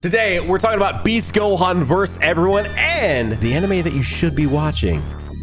Today, we're talking about Beast Gohan vs. everyone and the anime that you should be watching.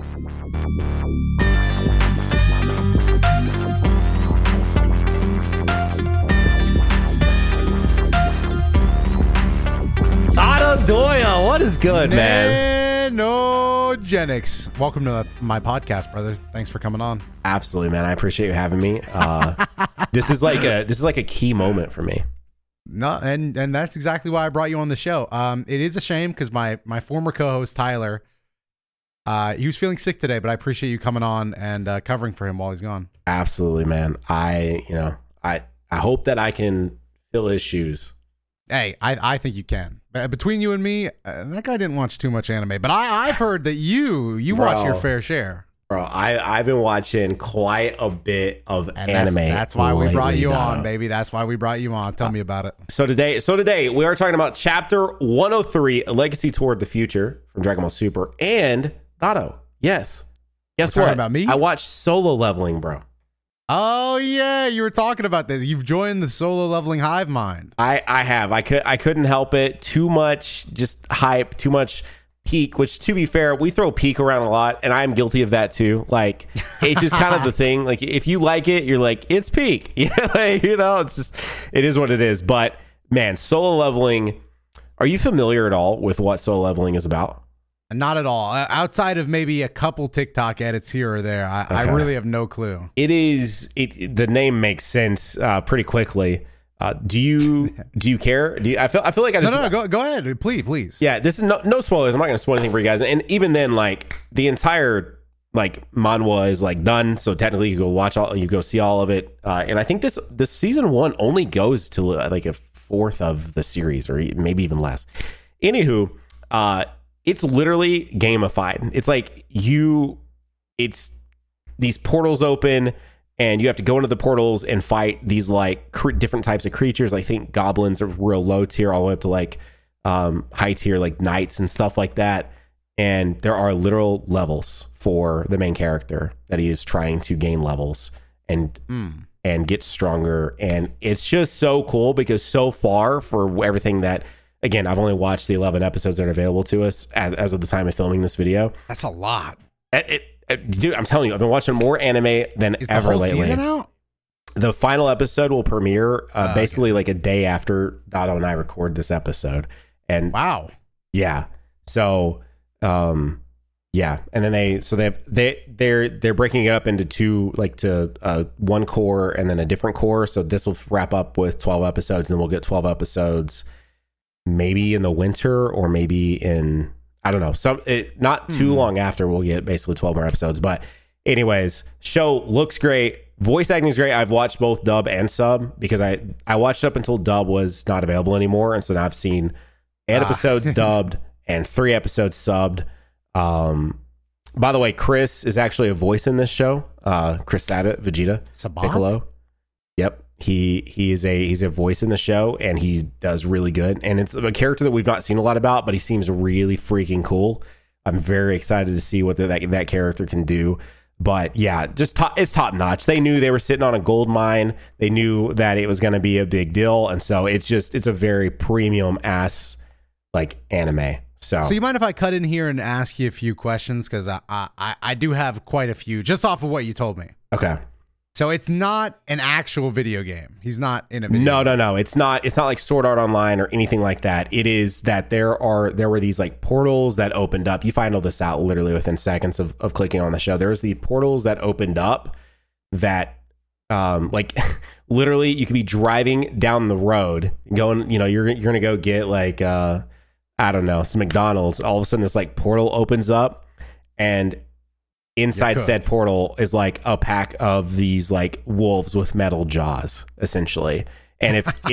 Otto Doyle, what is good, man? Nanogenics. Welcome to my podcast, brother. Thanks for coming on. Absolutely, man. I appreciate you having me. This is like a key moment for me. No, and that's exactly why I brought you on the show. It is a shame because my former co-host Tyler, he was feeling sick today, but I appreciate you coming on and covering for him while he's gone. Absolutely, man. I hope that I can fill his shoes. Hey, I think you can. Between you and me, that guy didn't watch too much anime, but I've heard that you watch your fair share. Bro, I've been watching quite a bit of anime. That's why we brought you lately, on, baby. That's why we brought you on. Tell me about it. So today we are talking about Chapter 103, A Legacy Toward the Future from Dragon Ball Super, and Dotto. Yes. Guess We're what? talking about me? I watched Solo Leveling, bro. Oh yeah, you were talking about this. You've joined the solo leveling hive mind. I have. I couldn't help it. Too much just hype, too much peak, which to be fair, we throw peak around a lot, and I'm guilty of that too. Like, it's just kind of the thing. Like, if you like it, you're like, it's peak. It's just, it is what it is. But man, Solo Leveling, are you familiar at all with what Solo Leveling is about? Not at all. Outside of maybe a couple TikTok edits here or there, I really have no clue. The name makes sense pretty quickly. Do you care? I feel like I just go ahead, please. Yeah, this is no spoilers. I'm not going to spoil anything for you guys. And even then, like, the entire like manhwa is like done, so technically you go see all of it. And I think this season 1 only goes to like a fourth of the series, or maybe even less. Anywho, it's literally gamified. It's like it's these portals open, and you have to go into the portals and fight these like different types of creatures. I think goblins are real low tier, all the way up to like high tier, like knights and stuff like that. And there are literal levels for the main character that he is trying to gain levels and get stronger. And it's just so cool because so far, for everything that, again, I've only watched the 11 episodes that are available to us as of the time of filming this video. That's a lot. Dude, I'm telling you, I've been watching more anime than ever lately. Season out? The final episode will premiere basically like a day after Dotto and I record this episode. And wow, yeah. So, yeah, and then they're breaking it up into two, like to one core and then a different core. So this will wrap up with 12 episodes, and then we'll get 12 episodes maybe in the winter, or maybe in, I don't know, not too long after we'll get basically 12 more episodes. But anyways, show looks great. Voice acting is great. I've watched both dub and sub because I watched up until dub was not available anymore. And so now I've seen 8 episodes dubbed and 3 episodes subbed. By the way, Chris is actually a voice in this show. Chris Sabat, Vegeta, Piccolo. Yep. He's a voice in the show, and he does really good. And it's a character that we've not seen a lot about, but he seems really freaking cool. I'm very excited to see what that character can do. But yeah, it's top notch. They knew they were sitting on a gold mine. They knew that it was going to be a big deal, and so it's a very premium ass like anime. So you mind if I cut in here and ask you a few questions, because I do have quite a few just off of what you told me. Okay. So it's not an actual video game. He's not in a video game. No. It's not like Sword Art Online or anything like that. It is that there were these like portals that opened up. You find all this out literally within seconds of clicking on the show. There's the portals that opened up that like literally you could be driving down the road going, you're going to go get like I don't know, some McDonald's. All of a sudden this like portal opens up, and inside said portal is like a pack of these like wolves with metal jaws, essentially. And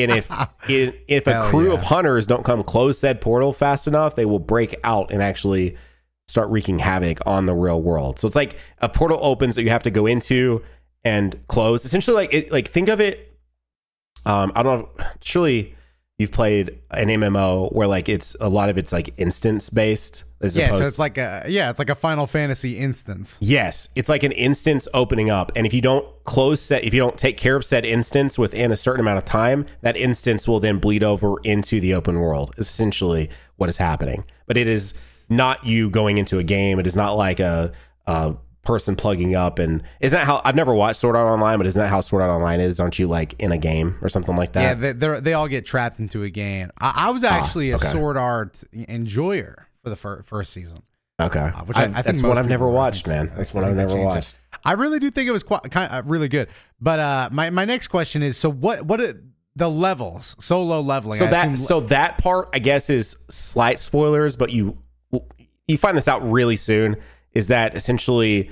if a crew of hunters don't come close said portal fast enough, they will break out and actually start wreaking havoc on the real world. So it's like a portal opens that you have to go into and close. Essentially, think of it. I don't know. Surely you've played an MMO where like it's a lot of it's like instance based as Yeah, opposed so it's like a Final Fantasy instance. Yes, it's like an instance opening up, and if you don't take care of said instance within a certain amount of time, that instance will then bleed over into the open world. Essentially, what is happening, but it is not you going into a game. It is not like a person plugging up, and isn't that how I've never watched Sword Art Online, but isn't that how Sword Art Online is? Aren't you like in a game or something like that? Yeah, they all get trapped into a game. I was actually a Sword Art enjoyer for the first season. Okay, which I think that's one I've never watched, man. That's one I've never watched. I really do think it was kind of really good. But my next question is: so what are the levels? Solo leveling. So that part, I guess, is slight spoilers, but you find this out really soon. Is that essentially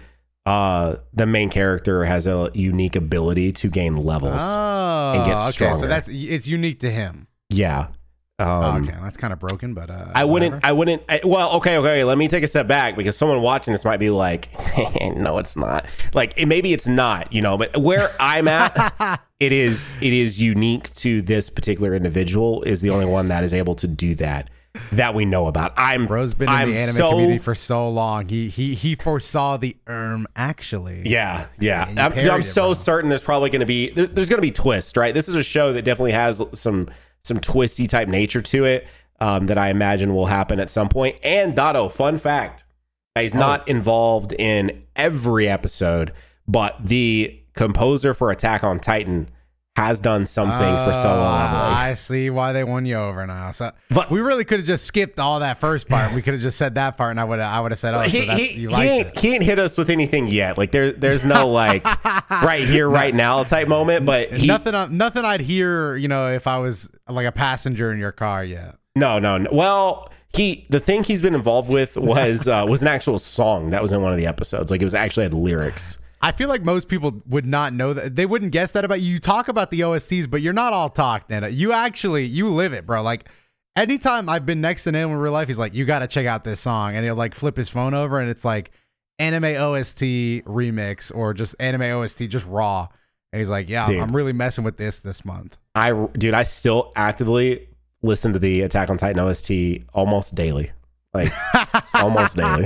the main character has a unique ability to gain levels and get stronger. So it's unique to him. Yeah. Okay, that's kind of broken, but well, okay. Let me take a step back because someone watching this might be like, no, it's not. Like maybe it's not, but where I'm at, it is unique to this particular individual is the only one that is able to do that we know about. Bro's been in the anime community for so long. He foresaw the actually. Yeah. I'm so certain there's probably going to be there's going to be twists, right? This is a show that definitely has some twisty type nature to it that I imagine will happen at some point. And Dotto, fun fact, he's not involved in every episode, but the composer for Attack on Titan has done some things for solo leveling. I see why they won you over now. So, but we really could have just skipped all that first part. We could have just said that part, and I would have said, "Oh, he ain't hit us with anything yet. Like there's no like right here, right now type moment." But nothing I'd hear, if I was like a passenger in your car yet. No. Well, the thing he's been involved with was an actual song that was in one of the episodes. Like it was actually had lyrics. I feel like most people would not know that. They wouldn't guess that about you. You talk about the OSTs, but you're not all talk, Nana. You live it, bro. Like anytime I've been next to Nana in real life, he's like, you got to check out this song. And he'll like flip his phone over and it's like anime OST remix or just anime OST, just raw. And he's like, yeah, I'm really messing with this month. I still actively listen to the Attack on Titan OST almost daily. Like almost daily.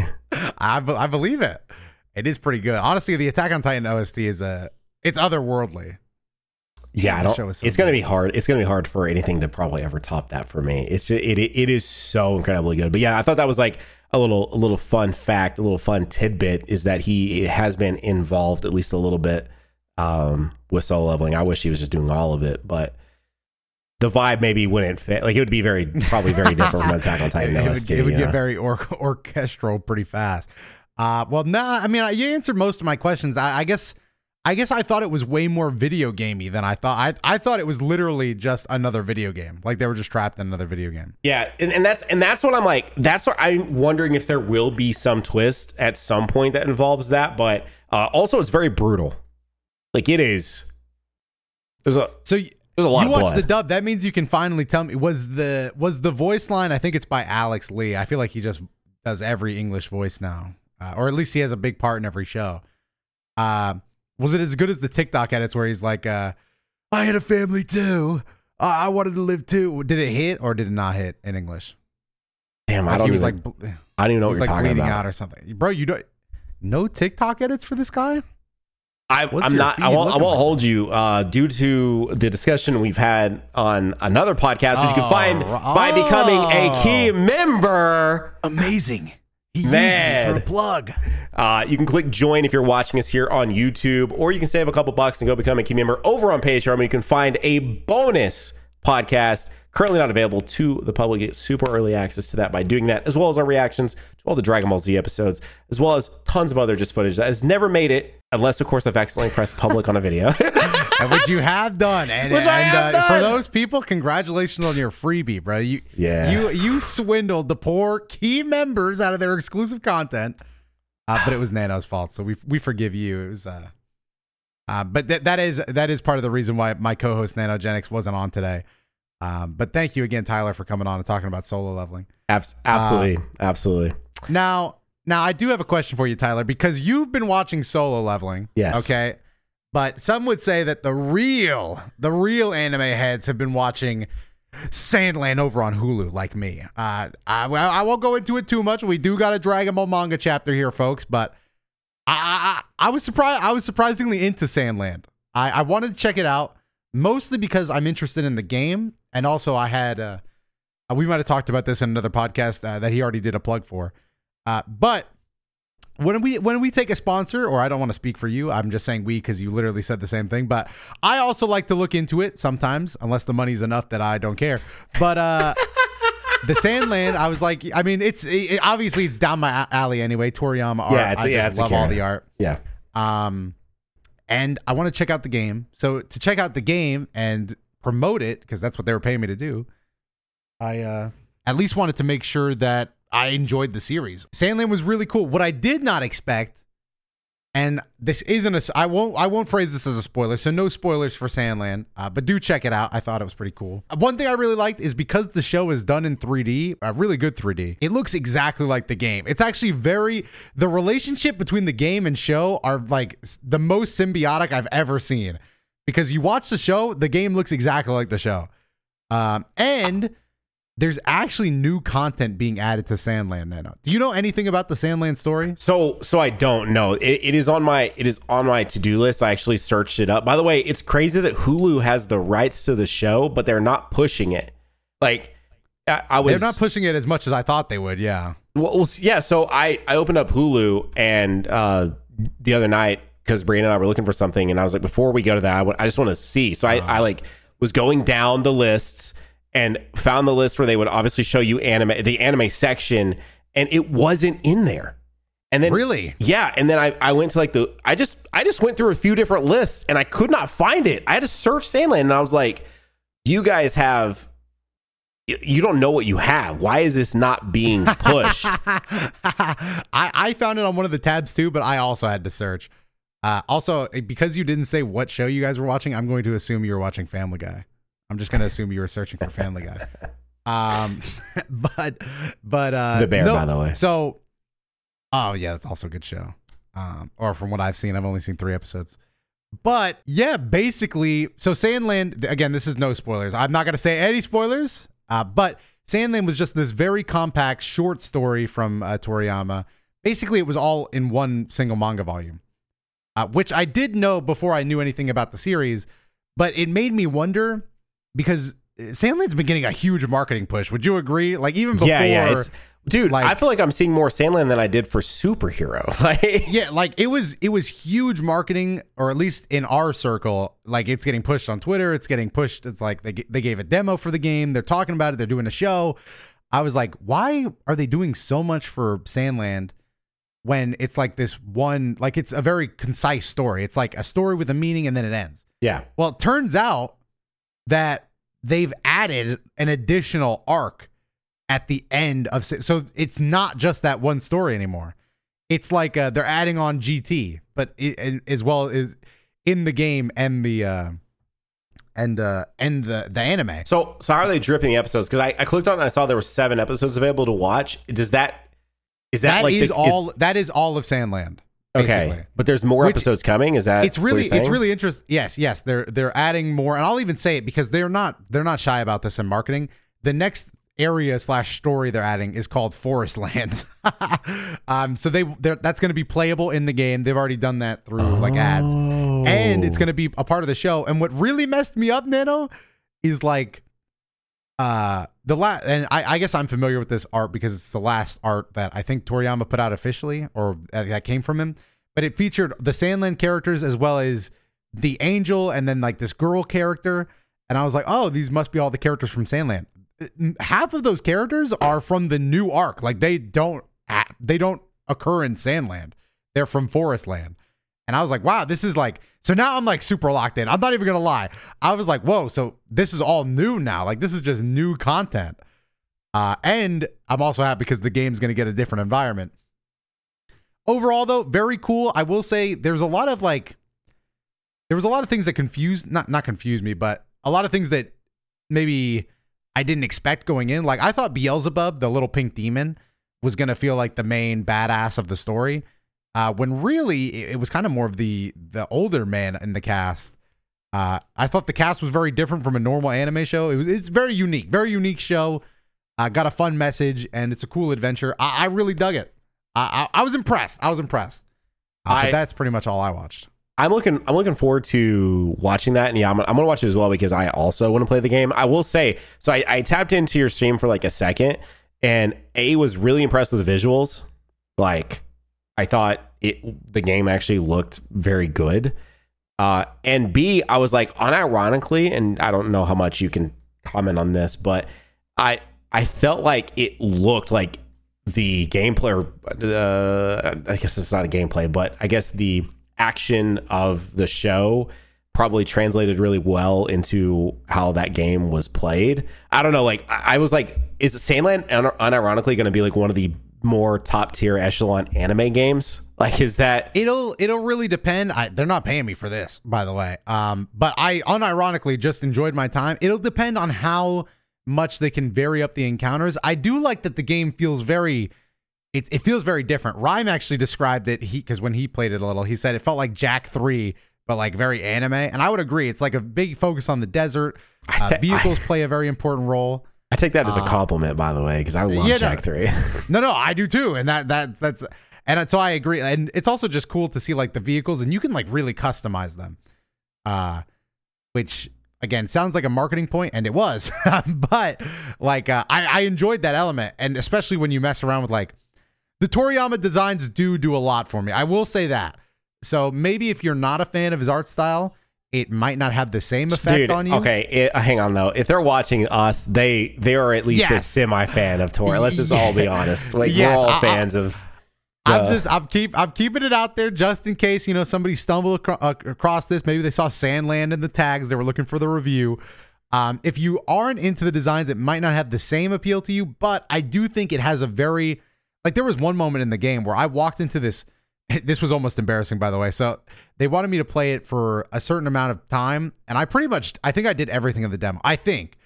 I believe it. It is pretty good. Honestly, the Attack on Titan OST is it's otherworldly. Yeah, it's going to be hard. It's going to be hard for anything to probably ever top that for me. It is so incredibly good. But yeah, I thought that was like a little fun fact, a little fun tidbit is that he has been involved at least a little bit with solo leveling. I wish he was just doing all of it, but the vibe maybe wouldn't fit. Like it would be probably very different from Attack on Titan OST. It would get very orchestral pretty fast. Well, nah, I mean, you answered most of my questions. I guess I thought it was way more video gamey than I thought. I thought it was literally just another video game. Like they were just trapped in another video game. Yeah, and that's what I'm like. That's what I'm wondering if there will be some twist at some point that involves that. But also, it's very brutal. Like it is. There's a lot of blood. You watched the dub. That means you can finally tell me was the voice line. I think it's by Alex Lee. I feel like he just does every English voice now. Or at least he has a big part in every show. Was it as good as the TikTok edits where he's like, I had a family too. I wanted to live too. Did it hit or did it not hit in English? Damn, I don't even know what you're talking bleeding about. Out or something. Bro, you don't no TikTok edits for this guy? I won't hold you due to the discussion we've had on another podcast, which you can find by becoming a key member. Amazing. He used me for a plug. You can click join if you're watching us here on YouTube, or you can save a couple bucks and go become a key member over on Patreon, where you can find a bonus podcast currently not available to the public. Get super early access to that by doing that, as well as our reactions to all the Dragon Ball Z episodes, as well as tons of other just footage that has never made it, unless, of course, I've accidentally pressed public on a video. And which you have done. And for those people, congratulations on your freebie, bro. You swindled the poor key members out of their exclusive content. But it was Nano's fault, so we forgive you. It was but that is part of the reason why my co-host Nanogenics wasn't on today. But thank you again, Tyler, for coming on and talking about solo leveling. Absolutely. Now I do have a question for you, Tyler, because you've been watching solo leveling. Yes. Okay. But some would say that the real anime heads have been watching Sandland over on Hulu, like me. I won't go into it too much. We do got a Dragon Ball manga chapter here, folks, but I was surprised. I was surprisingly into Sandland. I wanted to check it out, mostly because I'm interested in the game, and also I had we might have talked about this in another podcast that he already did a plug for. But when we take a sponsor, or I don't want to speak for you, I'm just saying we because you literally said the same thing. But I also like to look into it sometimes, unless the money's enough that I don't care. But the Sandland, I was like, I mean, obviously it's down my alley anyway. Toriyama art, I just love all the art. Yeah. And I want to check out the game. So to check out the game and promote it, because that's what they were paying me to do, I at least wanted to make sure that I enjoyed the series. Sandland was really cool. What I did not expect, and this isn't I won't phrase this as a spoiler, so no spoilers for Sandland, but do check it out. I thought it was pretty cool. One thing I really liked is because the show is done in 3D, really good 3D, it looks exactly like the game. It's actually the relationship between the game and show are like the most symbiotic I've ever seen, because you watch the show, the game looks exactly like the show. And there's actually new content being added to Sandland now. Do you know anything about the Sandland story? So I don't know. It is on my to-do list. I actually searched it up. By the way, it's crazy that Hulu has the rights to the show, but they're not pushing it. Like they're not pushing it as much as I thought they would. Yeah. Well, yeah. So I opened up Hulu and the other night, because Brianna and I were looking for something, and I was like, before we go to that, I just want to see. So I like was going down the lists and found the list where they would obviously show you the anime section, and it wasn't in there. And then really, yeah. And then I went to like I just went through a few different lists and I could not find it. I had to search Sandland, and I was like, you guys you don't know what you have. Why is this not being pushed? I found it on one of the tabs too, but I also had to search. Also, because you didn't say what show you guys were watching, I'm going to assume you were watching Family Guy. I'm just going to assume you were searching for Family Guy. But The Bear, by the way. So, oh yeah, that's also a good show. Or from what I've seen, I've only seen 3 episodes. But yeah, basically, so Sandland, again, this is no spoilers. I'm not going to say any spoilers, but Sandland was just this very compact short story from Toriyama. Basically, it was all in one single manga volume, which I did know before I knew anything about the series, but it made me wonder, because Sandland's been getting a huge marketing push. Would you agree? Like even before, yeah. Dude, like, I feel like I'm seeing more Sandland than I did for Superhero. Like it was huge marketing, or at least in our circle. Like it's getting pushed on Twitter. It's getting pushed. It's like they gave a demo for the game. They're talking about it. They're doing a show. I was like, why are they doing so much for Sandland when it's like this one? Like it's a very concise story. It's like a story with a meaning and then it ends. Yeah. Well, it turns out that they've added an additional arc at the end of, so it's not just that one story anymore. It's like they're adding on GT, but as well as in the game and the anime. So how are they dripping the episodes? Because I clicked on it and I saw there were 7 episodes available to watch. That is all of Sandland. Basically. Okay, but there's more episodes coming. Is that it's really interesting? Yes, they're adding more, and I'll even say it because they're not shy about this in marketing. The next area / story they're adding is called Forest Land. So that's going to be playable in the game. They've already done that through like ads, and it's going to be a part of the show. And what really messed me up, Nano, is like and I guess I'm familiar with this art because it's the last art that I think Toriyama put out officially, or that came from him. But it featured the Sandland characters as well as the angel and then like this girl character. And I was like, oh, these must be all the characters from Sandland. Half of those characters are from the new arc. Like they don't occur in Sandland. They're from Forest Land. And I was like, wow, this is like, so now I'm like super locked in. I'm not even going to lie. I was like, whoa, so this is all new now. Like this is just new content. And I'm also happy because the game's going to get a different environment. Overall though, very cool. I will say there was a lot of things that not confuse me, but a lot of things that maybe I didn't expect going in. Like I thought Beelzebub, the little pink demon, was going to feel like the main badass of the story. When really it was kind of more of the older man in the cast. I thought the cast was very different from a normal anime show. It's very unique show. Got a fun message, and it's a cool adventure. I really dug it. I was impressed. But that's pretty much all I watched. I'm looking forward to watching that, and yeah, I'm gonna watch it as well because I also want to play the game. I will say, so I tapped into your stream for like a second, and was really impressed with the visuals. Like, I thought the game actually looked very good. And B, I was like, unironically, and I don't know how much you can comment on this, but I felt like it looked like the gameplay, I guess it's not a gameplay, but I guess the action of the show probably translated really well into how that game was played. I don't know, like, I was like, is Sandland unironically going to be like one of the more top tier echelon anime games? Like, is that it'll really depend. They're not paying me for this, by the way. But I unironically just enjoyed my time. It'll depend on how much they can vary up the encounters. I do like that the game feels it feels very different. Rhyme actually described it, because when he played it a little, he said it felt like Jak 3, but like very anime. And I would agree. It's like a big focus on the desert. Vehicles play a very important role. I take that as a compliment, by the way, because I love Jak 3. No, I do too. And that's and so I agree. And it's also just cool to see like the vehicles, and you can like really customize them. Which again sounds like a marketing point, and it was. But like I enjoyed that element, and especially when you mess around with like the Toriyama designs do a lot for me. I will say that. So maybe if you're not a fan of his art style, it might not have the same effect on you. Okay, hang on though. If they're watching us, they are at least a semi fan of Tori. Let's just all be honest. Like, we're all fans of. I'm keeping it out there just in case somebody stumbled across this. Maybe they saw Sandland in the tags. They were looking for the review. If you aren't into the designs, it might not have the same appeal to you. But I do think it has a very there was one moment in the game where I walked into this. This was almost embarrassing, by the way. So they wanted me to play it for a certain amount of time, and I think I did everything in the demo. I think,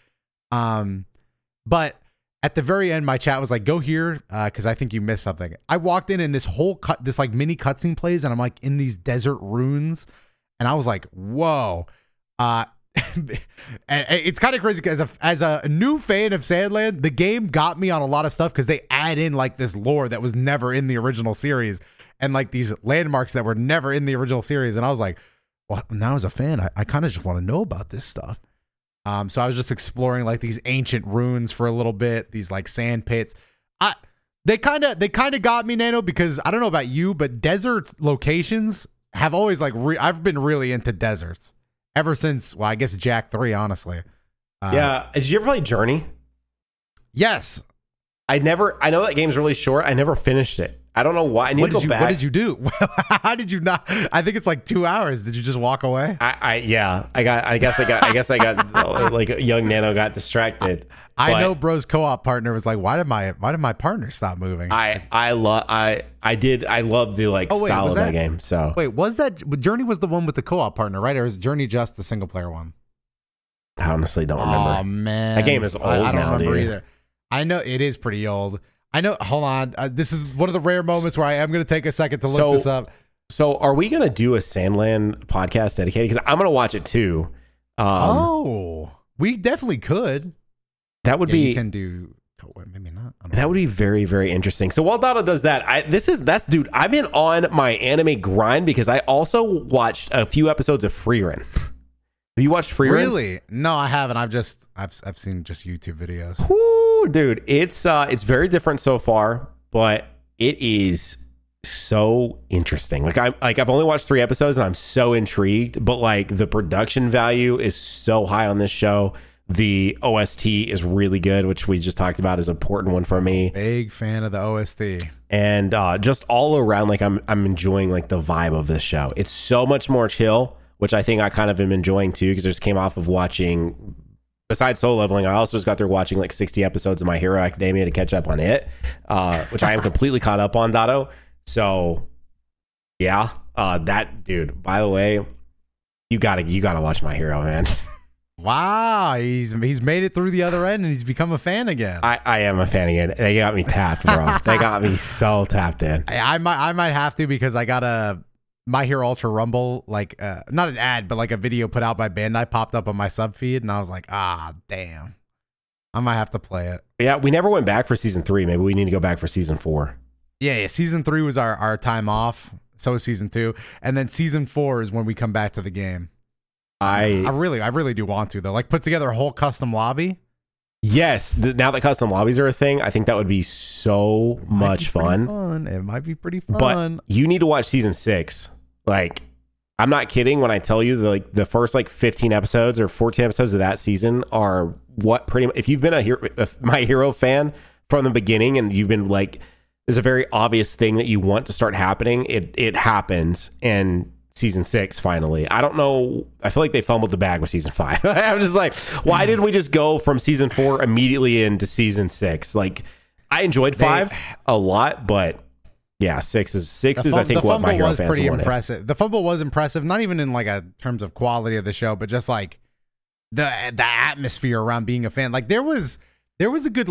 but at the very end, my chat was like, "Go here, because I think you missed something." I walked in, and this whole this like mini cutscene plays, and I'm like in these desert ruins, and I was like, "Whoa!" And it's kind of crazy because as a new fan of Sandland, the game got me on a lot of stuff because they add in like this lore that was never in the original series. And like these landmarks that were never in the original series. And I was like, well, now as a fan, I kind of just want to know about this stuff. So I was just exploring like these ancient ruins for a little bit, these like sand pits. They kind of got me, Nano, because I don't know about you, but desert locations have always like, I've been really into deserts ever since, well, I guess Jak 3, honestly. Yeah. Did you ever play Journey? Yes. I know that game's really short. I never finished it. I don't know why. I need to go back. What did you do? How did you not? I think it's like 2 hours. Did you just walk away? I guess I got like young Nano got distracted. I know bro's co-op partner was like, why did my partner stop moving? I love the like style of that game. So wait, was that Journey was the one with the co-op partner, right? Or is Journey just the single player one? I honestly don't remember. Oh man, that game is old now. I don't remember dude. either. I know it is pretty old. I know. Hold on. This is one of the rare moments where I am going to take a second to look this up. So, are we going to do a Sandland podcast dedicated? Because I'm going to watch it too. We definitely could. That would be. You can do. Maybe not. That would be very, very interesting. So while Dada does that, dude. I've been on my anime grind because I also watched a few episodes of Frieren. Have you watched Frieren? Really? No, I haven't. I've seen just YouTube videos. Woo, dude, it's very different so far, but it is so interesting. I've only watched 3 episodes and I'm so intrigued, but like the production value is so high on this show. The OST is really good, which we just talked about is an important one for me. Big fan of the OST. And just all around, like I'm enjoying like the vibe of this show. It's so much more chill, which I think I kind of am enjoying too, because I just came off of watching, besides Solo Leveling, I also just got through watching like 60 episodes of My Hero Academia to catch up on it, which I am completely caught up on, Dado. So yeah, that dude, by the way, you gotta watch My Hero, man. Wow, he's made it through the other end and he's become a fan again. I am a fan again. They got me tapped, bro. They got me so tapped in. I might have to, because I gotta My Hero Ultra Rumble, like not an ad, but like a video put out by Bandai popped up on my sub feed, and I was like, damn, I might have to play it. Yeah, we never went back for season 3. Maybe we need to go back for season 4. Yeah. Season 3 was our time off. So is season 2, and then season 4 is when we come back to the game. I really do want to though. Like put together a whole custom lobby. Yes, now that custom lobbies are a thing, I think that would be so much fun. It might be pretty fun. But you need to watch season 6. Like, I'm not kidding when I tell you that, like, the first 15 episodes or 14 episodes of that season are what pretty much, if you've been a My Hero fan from the beginning and you've been like, there's a very obvious thing that you want to start happening, it happens. And season 6 finally. I don't know. I feel like they fumbled the bag with season 5. I'm just like, why didn't we just go from season 4 immediately into season 6? Like, I enjoyed 5 a lot, but yeah, 6 is I think what My Hero fans wanted. The fumble was pretty impressive. The fumble was impressive, not even in like a terms of quality of the show, but just like the atmosphere around being a fan. Like there was a good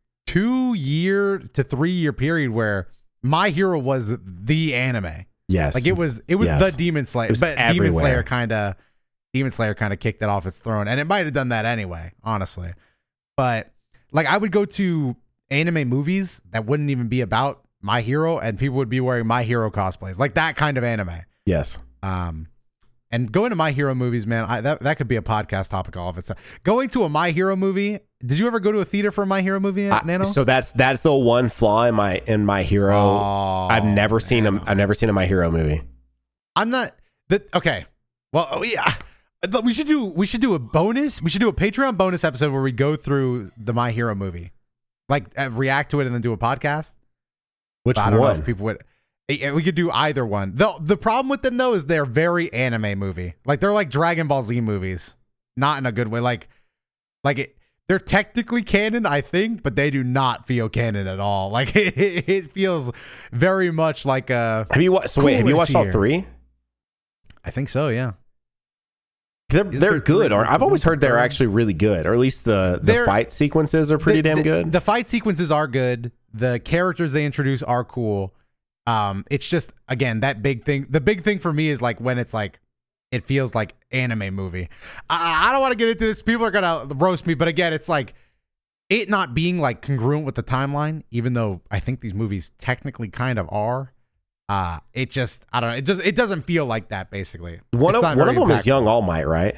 2-year to 3-year period where My Hero was the anime. Yes. Like it was the Demon Slayer, but everywhere. Demon Slayer kind of kicked it off its throne, and it might have done that anyway, honestly. But like I would go to anime movies that wouldn't even be about My Hero, and people would be wearing My Hero cosplays, like that kind of anime. Yes. And going to My Hero movies, man, that could be a podcast topic all of itself. Going to a My Hero movie. Did you ever go to a theater for a My Hero movie, Nano? So that's the one flaw in My Hero. Oh, I've never seen a My Hero movie. I'm not okay. Well, yeah. We should do a bonus. We should do a Patreon bonus episode where we go through the My Hero movie, like react to it and then do a podcast. Which I don't one? know if people would. We could do either one. The problem with them though is they're very anime movie. Like they're like Dragon Ball Z movies, not in a good way. Like they're technically canon, I think, but they do not feel canon at all. Like it feels very much like a. Have you watched all 3? I think so. Yeah. They're good, or I've always heard they're actually really good, or at least the fight sequences are pretty damn good. The fight sequences are good. The characters they introduce are cool. It's just, again, that big thing. The big thing for me is like when it's like it feels like anime movie. I don't want to get into this. People are gonna roast me, but again, it's like it not being like congruent with the timeline, even though I think these movies technically kind of are. It just, I don't know. It doesn't feel like that. Basically, one of them is young All Might, right?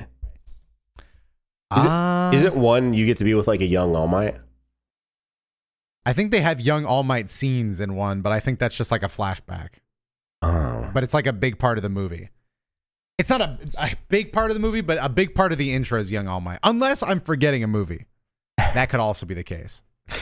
Is it one you get to be with like a young All Might? I think they have young All Might scenes in one, but I think that's just like a flashback. Oh, but it's like a big part of the movie. It's not a big part of the movie, but a big part of the intro is young All Might. Unless I'm forgetting a movie, that could also be the case.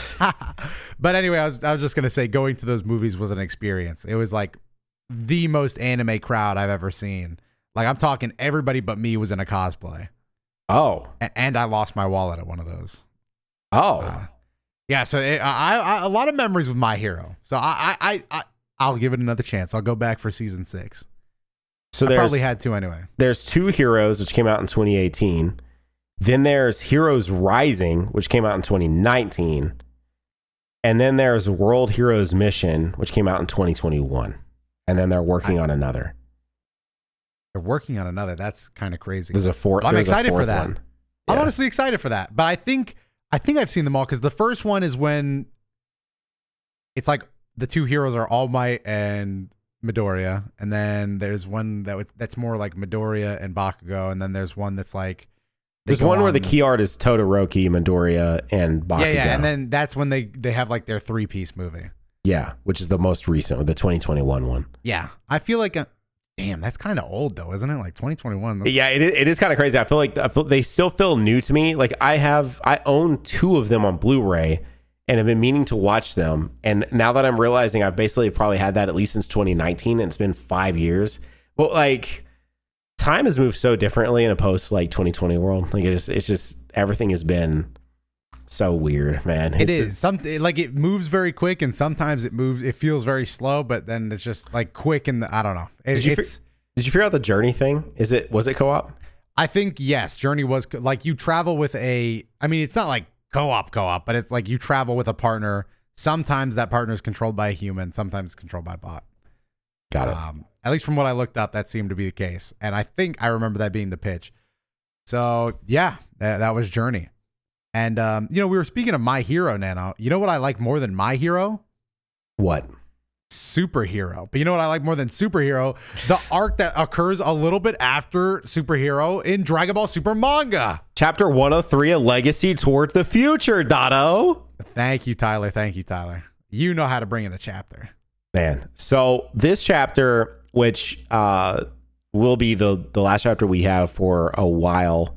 But anyway, I was just gonna say, going to those movies was an experience. It was like the most anime crowd I've ever seen. Like I'm talking, everybody but me was in a cosplay. Oh, and I lost my wallet at one of those. Oh, yeah. So I a lot of memories with My Hero. So I'll give it another chance. I'll go back for season 6. So I probably had to anyway. There's 2 Heroes, which came out in 2018. Then there's Heroes Rising, which came out in 2019. And then there's World Heroes Mission, which came out in 2021. And then they're working on another. They're working on another. That's kind of crazy. There's a fourth. I'm excited for that. One. I'm honestly excited for that. But I think I've seen them all, because the first one is when it's like the 2 heroes are All Might and Midoriya, and then there's one that's more like Midoriya and Bakugo, and then there's one that's like there's one where the key art is Todoroki, Midoriya, and Bakugo. Yeah, and then that's when they have like their 3-piece movie. Yeah, which is the most recent, the 2021 one. Yeah, I feel like damn, that's kind of old though, isn't it? Like 2021. Yeah, it is kind of crazy. I feel like they still feel new to me. Like I own 2 of them on Blu-ray and have been meaning to watch them. And now that I'm realizing I've basically probably had that at least since 2019, and it's been 5 years. But like time has moved so differently in a post like 2020 world. Like it's just everything has been so weird, man. It is something like it moves very quick, and sometimes it feels very slow, but then it's just like quick, and I don't know. Did you figure out the Journey thing? Was it co-op? I think yes. Journey was like you travel with it's not like co-op, but it's like you travel with a partner. Sometimes that partner is controlled by a human, sometimes controlled by a bot. Got it. At least from what I looked up, that seemed to be the case. And I think I remember that being the pitch. So, yeah, that was Journey. And, we were speaking of My Hero, Nano. You know what I like more than My Hero? What? Superhero. But you know what I like more than Superhero? The arc that occurs a little bit after Superhero in Dragon Ball Super manga. Chapter 103, A Legacy Toward the Future, Dotto. Thank you, Tyler. You know how to bring in a chapter. Man, so this chapter, which will be the last chapter we have for a while,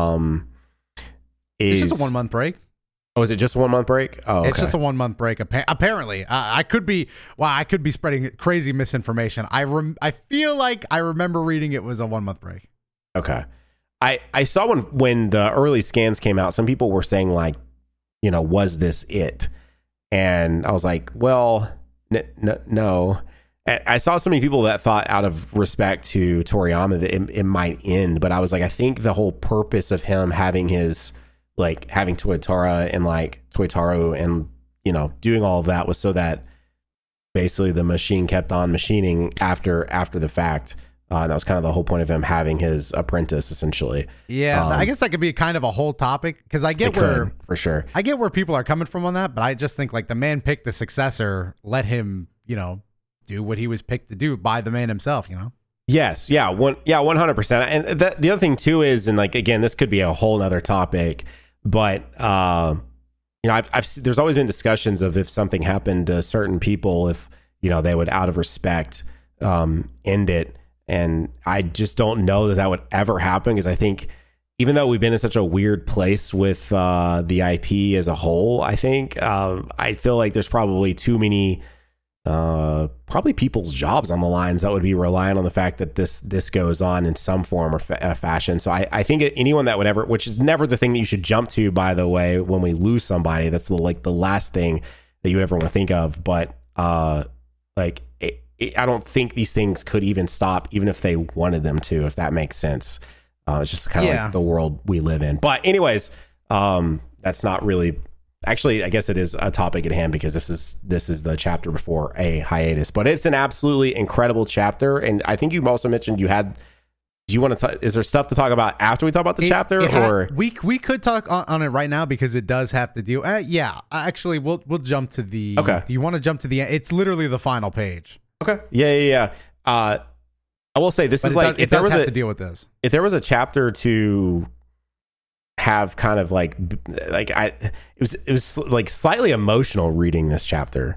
it's just a 1 month break. Oh, is it just a 1 month break? Oh, okay. It's just a 1 month break. Apparently, I could be spreading crazy misinformation. I feel like I remember reading it was a 1 month break. Okay, I saw when the early scans came out, some people were saying like, was this it? And I was like, well, no. I saw so many people that thought, out of respect to Toriyama, that it might end. But I was like, I think the whole purpose of him having his, like, having Toyotaro and like Toyotaro and, doing all of that was so that basically the machine kept on machining after the fact. That was kind of the whole point of him having his apprentice, essentially. Yeah, I guess that could be kind of a whole topic, because I get for sure. I get where people are coming from on that, but I just think like the man picked the successor, let him, do what he was picked to do by the man himself, Yes, yeah, 100%. And the other thing too is, and like again, this could be a whole nother topic, but there's always been discussions of if something happened to certain people, if they would, out of respect, end it. And I just don't know that would ever happen, because I think even though we've been in such a weird place with the IP as a whole, I think I feel like there's probably too many probably people's jobs on the lines that would be relying on the fact that this goes on in some form or fashion. So I think anyone that would ever, which is never the thing that you should jump to, by the way, when we lose somebody, that's the last thing that you ever want to think of. But I don't think these things could even stop, even if they wanted them to, if that makes sense. It's just kind of like the world we live in. But anyways, that's not really, actually, I guess it is a topic at hand, because this is the chapter before a hiatus. But it's an absolutely incredible chapter. And I think you also mentioned do you want to is there stuff to talk about after we talk about the chapter? Or we could talk on it right now, because it does have to deal. Actually, we'll jump to the. Okay. Do you want to jump to the end? It's literally the final page. Okay. Yeah. I will say this, but is like, if there was to deal with this, if there was a chapter to have kind of it was like slightly emotional reading this chapter.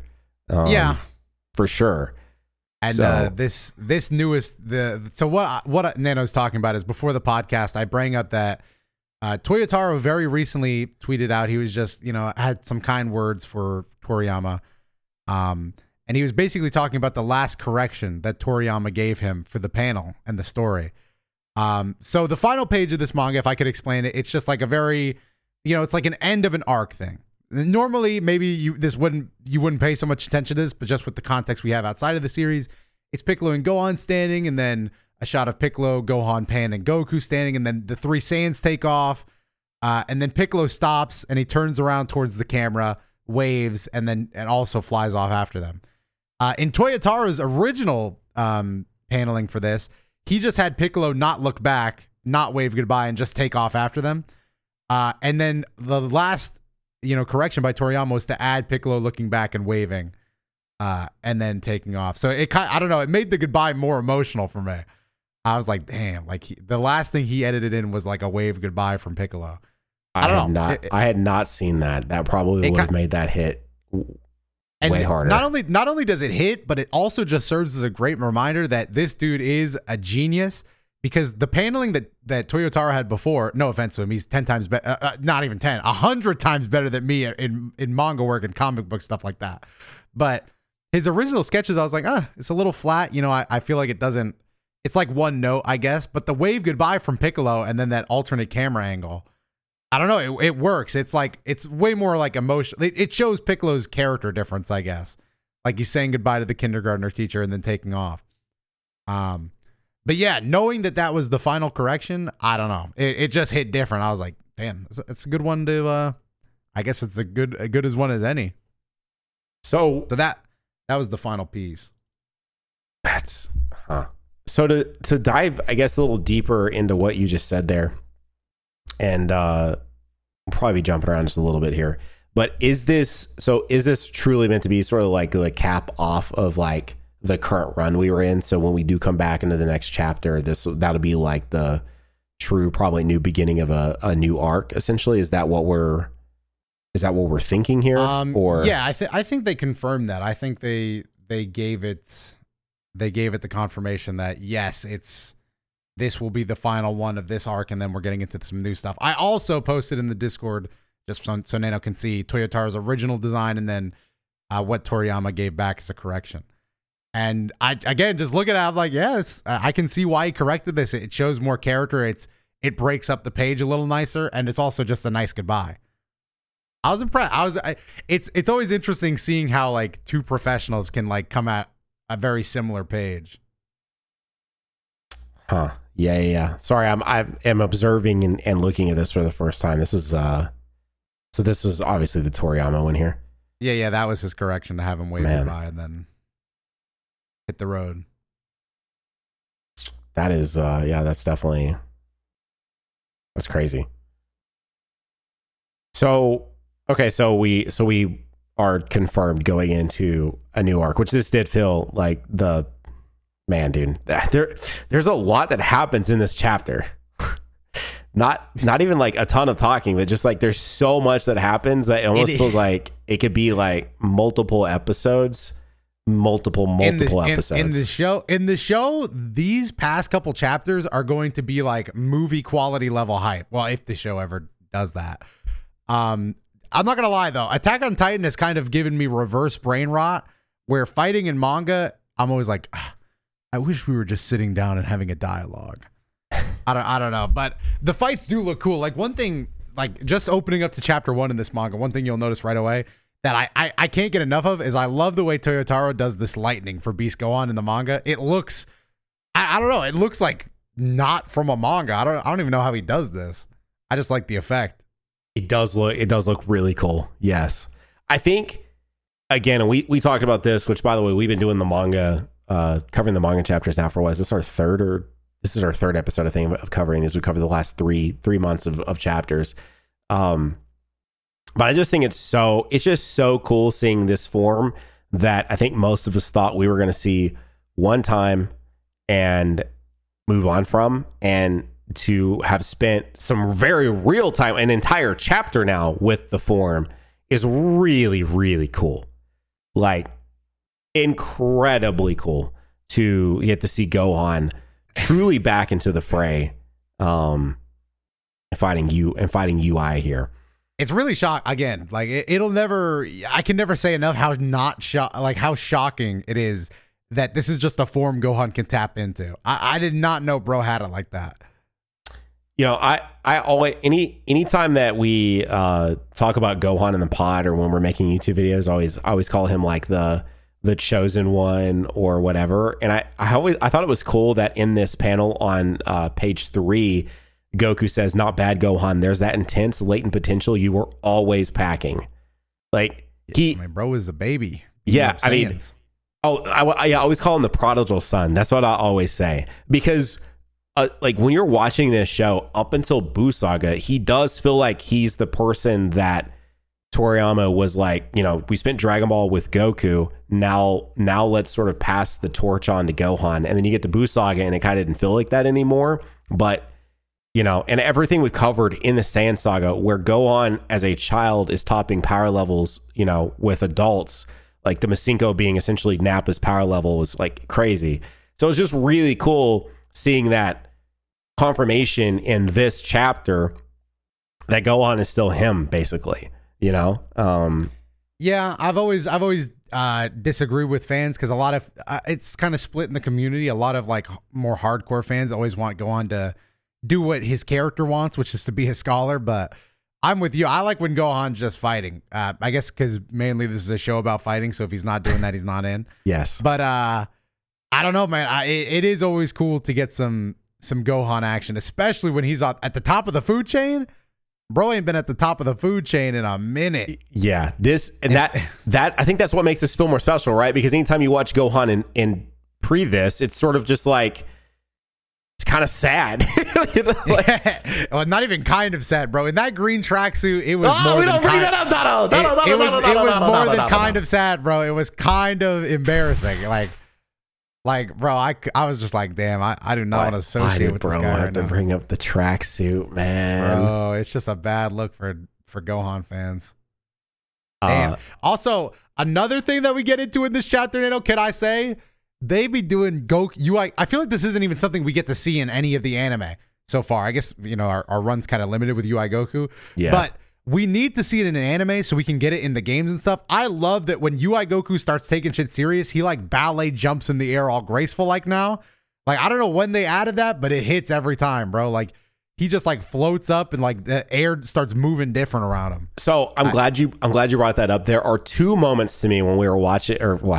For sure. And this newest, so what Nano's talking about is, before the podcast, I bring up that Toyotaro very recently tweeted out, he was just, had some kind words for Toriyama. And he was basically talking about the last correction that Toriyama gave him for the panel and the story. So the final page of this manga, if I could explain it, it's just like a very, it's like an end of an arc thing. Normally, maybe you wouldn't pay so much attention to this, but just with the context we have outside of the series, it's Piccolo and Gohan standing, and then a shot of Piccolo, Gohan, Pan, and Goku standing, and then the three Saiyans take off, and then Piccolo stops and he turns around towards the camera, waves, and also flies off after them. In Toyotaro's original paneling for this, he just had Piccolo not look back, not wave goodbye, and just take off after them. And then the last, correction by Toriyama was to add Piccolo looking back and waving, and then taking off. So I don't know, it made the goodbye more emotional for me. I was like, damn, the last thing he edited in was like a wave goodbye from Piccolo. I had not seen that. That probably would have made that hit way harder. Not only does it hit, but it also just serves as a great reminder that this dude is a genius, because the paneling that Toyotaro had before, no offense to him, he's 10 times better, not even 10, 100 times better than me in manga work and comic book stuff like that. But his original sketches, I was like, it's a little flat. I feel like it's like one note, I guess, but the wave goodbye from Piccolo and then that alternate camera angle, I don't know. It works. It's way more like emotion. It shows Piccolo's character difference, I guess. Like he's saying goodbye to the kindergartner teacher and then taking off. But yeah, knowing that was the final correction, I don't know. It just hit different. I was like, damn, it's a good one to. I guess it's a good as one as any. So that was the final piece. That's So to dive, I guess, a little deeper into what you just said there, and we'll probably be jumping around just a little bit here. But is this truly meant to be sort of like the cap off of like the current run we were in? So when we do come back into the next chapter, that'll be like the true, probably new beginning of a new arc. Essentially, is that what we're thinking here? Or yeah, I think they confirmed that. I think they gave it the confirmation that yes, this will be the final one of this arc, and then we're getting into some new stuff. I also posted in the Discord just so Nano can see Toyotaro's original design and then what Toriyama gave back as a correction. And I, again, just look at it, I'm like, yes, I can see why he corrected this. It shows more character. It breaks up the page a little nicer, and it's also just a nice goodbye. I was impressed. It's always interesting seeing how like two professionals can like come at a very similar page. Huh. Yeah. Sorry, I am observing and looking at this for the first time. This is so this was obviously the Toriyama one here. Yeah, that was his correction, to have him wave goodbye and then hit the road. That is that's crazy. So okay, so we are confirmed going into a new arc, which this did feel like the man, dude. There's a lot that happens in this chapter. Not even like a ton of talking, but just like there's so much that happens that it almost feels like it could be like multiple episodes, multiple episodes. In the show, these past couple chapters are going to be like movie quality level hype. Well, if the show ever does that. I'm not gonna lie though, Attack on Titan has kind of given me reverse brain rot, where fighting in manga, I'm always like, I wish we were just sitting down and having a dialogue. I don't know, but the fights do look cool. Like one thing, like just opening up to chapter 1 in this manga, one thing you'll notice right away that I can't get enough of is I love the way Toyotaro does this lightning for Beast Gohan in the manga. It looks, I don't know, it looks like not from a manga. I don't even know how he does this. I just like the effect. It does look really cool. Yes. I think, again, we talked about this, which by the way, we've been doing the manga, covering the manga chapters now for a while. Is this our third episode, I think, of covering this. We covered the last three months of chapters. But I just think it's just so cool seeing this form that I think most of us thought we were going to see one time and move on from, and to have spent some very real time, an entire chapter now with the form is really, really cool. Like incredibly cool to get to see Gohan truly back into the fray, fighting UI here. It's really again, like it'll never, I can never say enough how how shocking it is that this is just a form Gohan can tap into. I did not know bro had it like that. You know, I always, anytime that we talk about Gohan in the pod or when we're making YouTube videos, I always call him like the chosen one or whatever. And I thought it was cool that in this panel on page 3, Goku says, "Not bad, Gohan. There's that intense latent potential you were always packing." Like my bro is a baby. Yeah, I mean, I always call him the prodigal son. That's what I always say, because like when you're watching this show up until Buu Saga, he does feel like he's the person that Toriyama was like, you know, we spent Dragon Ball with Goku. Now let's sort of pass the torch on to Gohan. And then you get to Buu Saga and it kind of didn't feel like that anymore. But, you know, and everything we covered in the Saiyan Saga, where Gohan as a child is topping power levels, you know, with adults, like the Masenko being essentially Nappa's power level was like crazy. So it's just really cool seeing that confirmation in this chapter that Gohan is still him, basically, you know? Yeah, I've always disagreed with fans because a lot of it's kind of split in the community. A lot of like more hardcore fans always want Gohan to do what his character wants, which is to be a scholar. But I'm with you. I like when Gohan's just fighting. I guess because mainly this is a show about fighting. So if he's not doing that, he's not in. Yes. But I don't know, man. It is always cool to get some Gohan action, especially when he's at the top of the food chain. Bro ain't been at the top of the food chain in a minute. Yeah, that I think that's what makes this film more special, right? Because anytime you watch Gohan in pre this, it's sort of just like, it's kind of sad. You know, like, yeah. Well, not even kind of sad, bro. In that green tracksuit, it was more we than don't bring that up, Dono. It was more than kind of sad, bro. It was kind of embarrassing. Like, bro, I was just like, damn, I do not want to associate with this guy right now. Bring up the tracksuit, man. Bro, it's just a bad look for Gohan fans. Damn. Also, another thing that we get into in this chapter, Nano, can I say? They be doing Goku UI. I feel like this isn't even something we get to see in any of the anime so far. I guess, you know, our run's kind of limited with UI Goku. Yeah. But we need to see it in an anime so we can get it in the games and stuff. I love that when UI Goku starts taking shit serious, he like ballet jumps in the air all graceful like now. Like, I don't know when they added that, but it hits every time, bro. Like, he just like floats up and like the air starts moving different around him. So I'm glad you brought that up. There are two moments to me when we were watching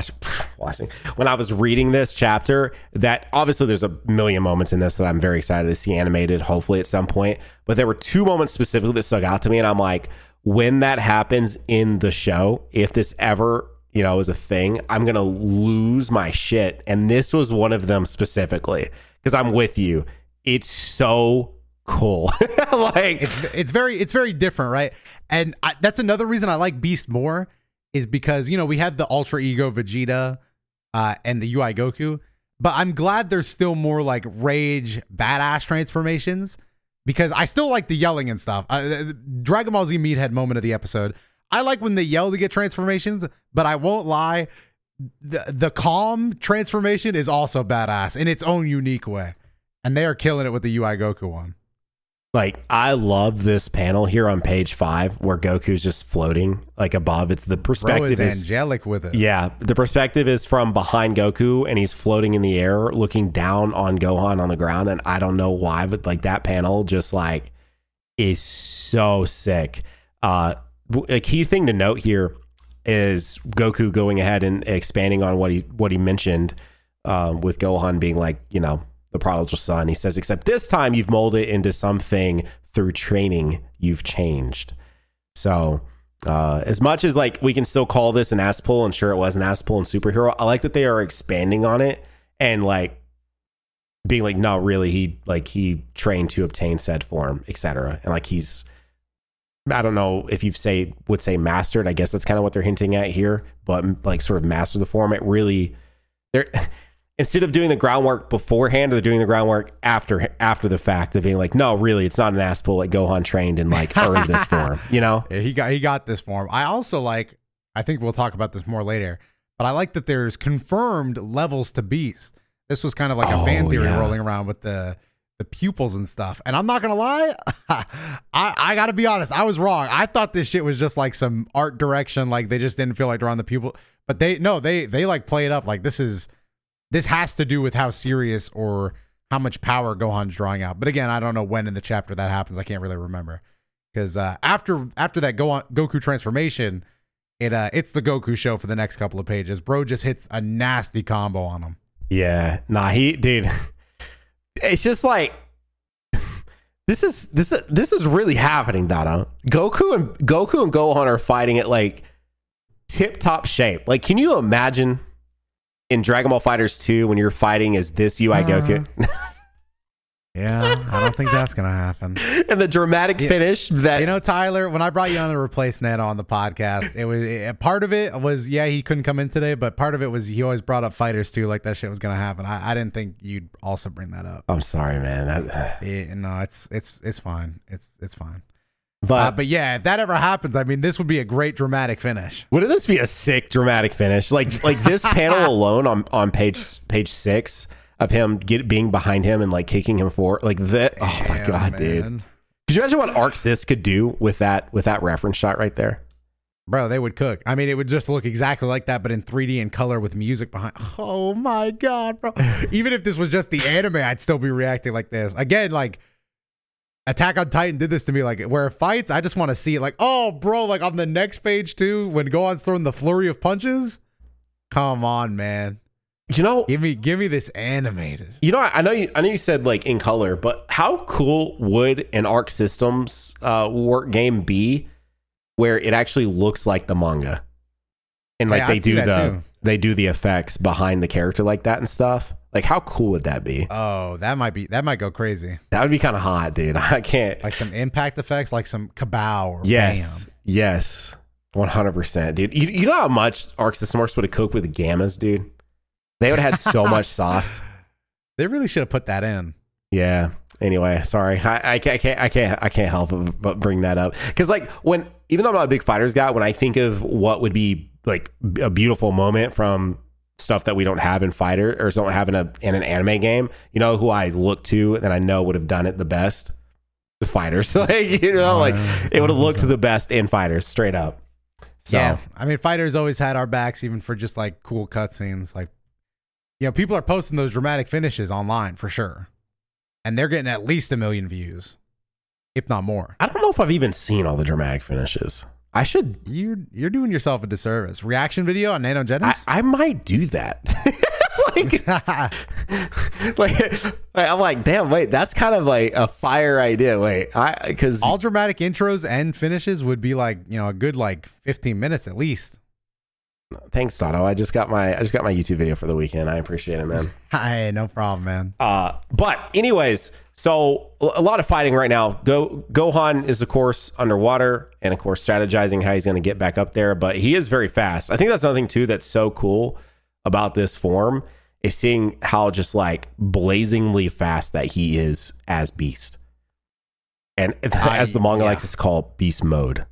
when I was reading this chapter that obviously there's a million moments in this that I'm very excited to see animated, hopefully at some point. But there were two moments specifically that stuck out to me, and I'm like, when that happens in the show, if this ever, you know, is a thing, I'm gonna lose my shit. And this was one of them specifically because I'm with you. It's so cool. Like it's very different, right? And that's another reason I like Beast more, is because, you know, we have the Ultra Ego Vegeta and the UI Goku, but I'm glad there's still more like rage badass transformations, because I still like the yelling and stuff. Dragon Ball Z Meathead moment of the episode, I like when they yell to get transformations, but I won't lie, the calm transformation is also badass in its own unique way, and they are killing it with the UI Goku one. Like, I love this panel here on page 5 where Goku's just floating like above. It's the perspective is angelic with it. Yeah, the perspective is from behind Goku, and he's floating in the air, looking down on Gohan on the ground. And I don't know why, but like that panel just like is so sick. A key thing to note here is Goku going ahead and expanding on what he mentioned with Gohan being like, you know, the prodigal son. He says, except this time you've molded it into something through training. You've changed. So as much as like we can still call this an ass pull, and sure it was an ass pull in Superhero, I like that they are expanding on it and like being like, no, really, he trained to obtain said form, etc. And like he's, I don't know if you would say mastered. I guess that's kind of what they're hinting at here, but like sort of master the form. It really, they're instead of doing the groundwork beforehand, they're doing the groundwork after the fact of being like, no, really, it's not an ass pull. Like Gohan trained and like earned this form, you know? Yeah, he got this form. I also like, I think we'll talk about this more later, but I like that there's confirmed levels to Beast. This was kind of like a fan theory rolling around with the pupils and stuff. And I'm not gonna lie, I gotta be honest, I was wrong. I thought this shit was just like some art direction, like they just didn't feel like drawing the pupil. But they like play it up like this has to do with how serious or how much power Gohan's drawing out. But again, I don't know when in the chapter that happens. I can't really remember. Because after that Goku transformation, it's the Goku show for the next couple of pages. Bro just hits a nasty combo on him. Yeah. Nah, dude. It's just like this is really happening, Dada. Goku and Gohan are fighting at like tip top shape. Like, can you imagine in Dragon Ball FighterZ 2 when you're fighting as this UI Goku? Yeah, I don't think that's gonna happen. And the dramatic finish that, you know, Tyler, when I brought you on to replace Nano on the podcast, it was part of it was he couldn't come in today, but part of it was he always brought up FighterZ 2 like that shit was gonna happen. I didn't think you'd also bring that up. I'm sorry, man. No, it's fine. It's fine. But yeah, if that ever happens, I mean, this would be a great dramatic finish. Wouldn't this be a sick dramatic finish? Like this panel alone on page 6 of him being behind him and like kicking him forward, like that. Oh my god, man. Dude! Could you imagine what Arc Sys could do with that reference shot right there? Bro, they would cook. I mean, it would just look exactly like that, but in 3D and color with music behind. Oh my god, bro! Even if this was just the anime, I'd still be reacting like this. Again, like Attack on Titan did this to me, like where it fights, I just want to see it. Like, oh, bro, like on the next page too, when Gohan's throwing the flurry of punches. Come on, man. You know, give me this animated. You know, I know you said like in color, but how cool would an Arc Systems work game be where it actually looks like the manga, and like they do they do the effects behind the character like that and stuff. Like, how cool would that be? Oh, that might go crazy. That would be kind of hot, dude. I can't. Like some impact effects, like some kabow or yes, bam. Yes, 100%, dude. You know how much Arc System Works would have cooked with the gammas, dude? They would have had so much sauce. They really should have put that in. Yeah. Anyway, sorry, I can't help but bring that up because, like, even though I'm not a big Fighters guy, when I think of what would be like a beautiful moment from stuff that we don't have in Fighter or don't have in an anime game, you know who I look to and I know would have done it the best? The Fighters. Like, you know, like it would have looked the best in Fighters, straight up. So, yeah, I mean, Fighters always had our backs, even for just like cool cutscenes. Like, you know, people are posting those dramatic finishes online for sure. And they're getting at least 1 million views, if not more. I don't know if I've even seen all the dramatic finishes. I should. You're doing yourself a disservice. Reaction video on Nano Genesis? I might do that. I'm like, damn, wait, that's kind of like a fire idea. Wait, because all dramatic intros and finishes would be like, you know, a good like 15 minutes at least. Thanks, Dono. I just got my YouTube video for the weekend. I appreciate it, man. Hey, no problem, man. But anyways, so a lot of fighting right now. Gohan is, of course, underwater and, of course, strategizing how he's going to get back up there. But he is very fast. I think that's another thing, too, that's so cool about this form is seeing how just, like, blazingly fast that he is as Beast. And as the manga likes to call, Beast Mode.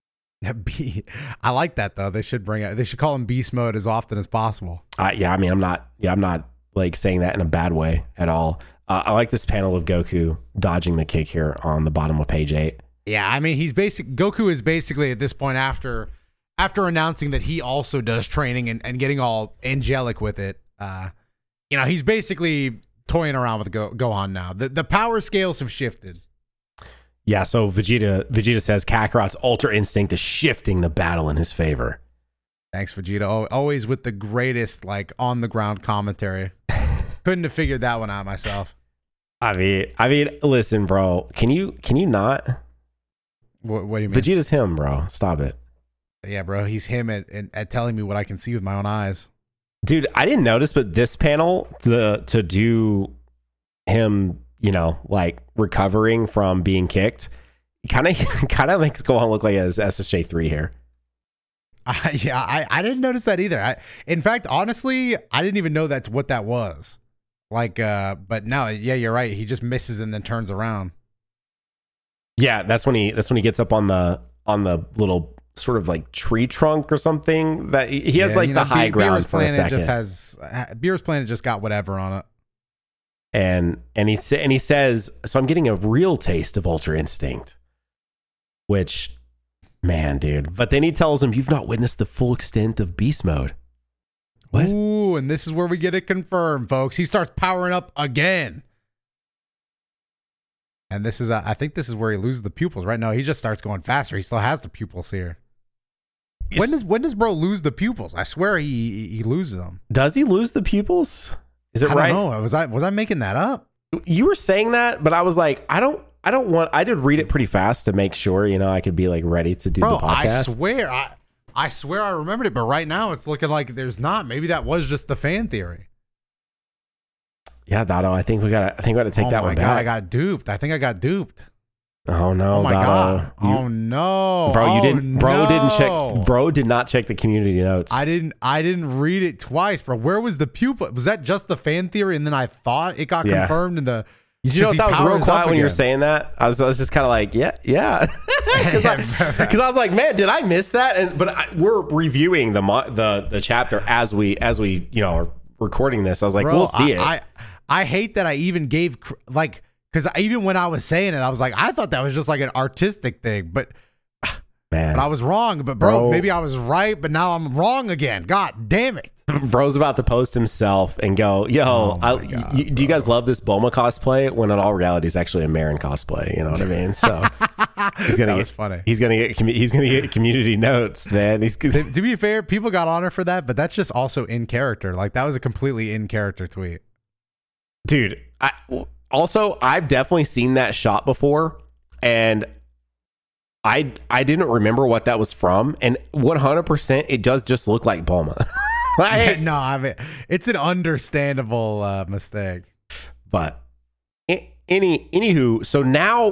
I like that, though. They should call him Beast Mode as often as possible. Yeah, I mean, I'm not like saying that in a bad way at all. I like this panel of Goku dodging the kick here on the bottom of page 8. Yeah, I mean, Goku is basically at this point after announcing that he also does training and getting all angelic with it. You know, he's basically toying around with Gohan now. The power scales have shifted. Yeah, so Vegeta says Kakarot's Ultra Instinct is shifting the battle in his favor. Thanks, Vegeta. Always with the greatest, like, on-the-ground commentary. Couldn't have figured that one out myself. I mean, listen, bro. Can you not? What do you mean? Vegeta's him, bro. Stop it. Yeah, bro. He's him at telling me what I can see with my own eyes. Dude, I didn't notice, but this panel, to do him, you know, like recovering from being kicked, kind of makes Gohan look like as SSJ3 here. Yeah, I didn't notice that either. In fact, honestly, I didn't even know that's what that was. Like, but no, yeah, you're right. He just misses and then turns around. Yeah, that's when he gets up on the little sort of like tree trunk or something that he has, like, the high ground for a second. Beerus Planet just got whatever on it. And he says, so I'm getting a real taste of Ultra Instinct, which, man, dude. But then he tells him, you've not witnessed the full extent of Beast Mode. What? Ooh, and this is where we get it confirmed, folks. He starts powering up again. And this is, I think this is where he loses the pupils. Right now, he just starts going faster. He still has the pupils here. When does bro lose the pupils? I swear he loses them. Does he lose the pupils? Is it right? I don't know. Was I making that up? You were saying that, but I was like, I did read it pretty fast to make sure, you know, I could be like ready to do the podcast. I swear I remembered it, but right now it's looking like there's not. Maybe that was just the fan theory. Yeah, Dotto, I think we gotta take that one back. God, I got duped. I think I got duped. Oh no! Oh my Dotto. God! Oh no! Bro did not check the community notes. I didn't read it twice, bro. Where was the pupil? Was that just the fan theory, and then I thought it got confirmed in the? You know, I was real quiet when you were saying that. I was just kind of like, yeah, because I was like, man, did I miss that? We're reviewing the chapter as we you know are recording this. I was like, bro, we'll see it. I hate that I even gave like. Because even when I was saying it, I was like, I thought that was just like an artistic thing, but I was wrong. But bro, maybe I was right, but now I'm wrong again. God damn it. Bro's about to post himself and go, yo, do you guys love this Bulma cosplay? When in all reality, it's actually a Marin cosplay. You know what I mean? So funny. He's gonna get community notes, man. To be fair, people got honor for that, but that's just also in character. Like that was a completely in character tweet, dude. Also, I've definitely seen that shot before, and I didn't remember what that was from, and 100% it does just look like Bulma. No, I mean, it's an understandable mistake. But anywho, so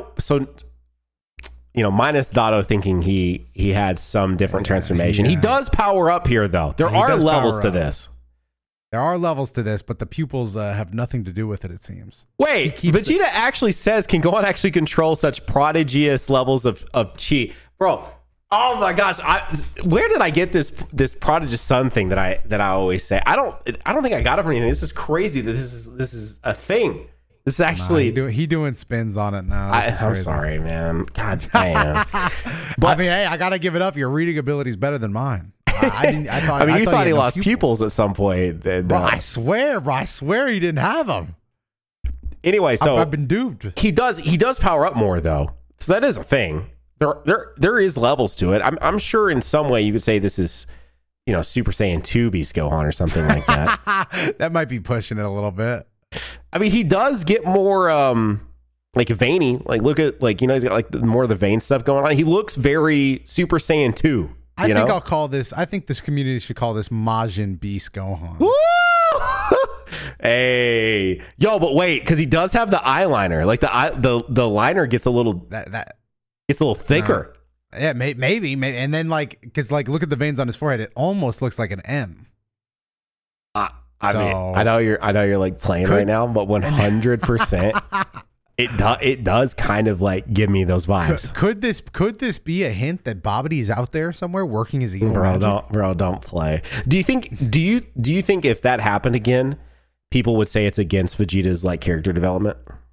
minus Dotto thinking he had some different transformation. He does power up here, though. There are levels to this. There are levels to this, but the pupils have nothing to do with it seems. Wait, Vegeta actually says, can Gohan actually control such prodigious levels of chi? Bro, oh my gosh, where did I get this prodigious son thing that I always say? I don't think I got it from anything. This is crazy that this is a thing. This is actually he doing spins on it now. I'm sorry, man. God damn. But I mean, hey, I gotta give it up. Your reading ability is better than mine. I thought he lost pupils at some point. And, bro, I swear he didn't have them. Anyway, so I've been duped. He does power up more though, so that is a thing. There is levels to it. I'm sure in some way you could say this is, Super Saiyan 2 Beast Gohan or something like that. That might be pushing it a little bit. I mean, he does get more like veiny. Like look at he's got like more of the vein stuff going on. He looks very Super Saiyan 2. I think this community should call this Majin Beast Gohan. Woo! Hey, yo, but wait, because he does have the eyeliner. Like the liner gets a little gets a little thicker. Yeah, maybe, and then because look at the veins on his forehead. It almost looks like an M. I mean, I know you're like playing right now, but 100%. It does kind of like give me those vibes. Could this be a hint that Babidi's out there somewhere working his evil magic? Don't play. Do you think if that happened again, people would say it's against Vegeta's like character development?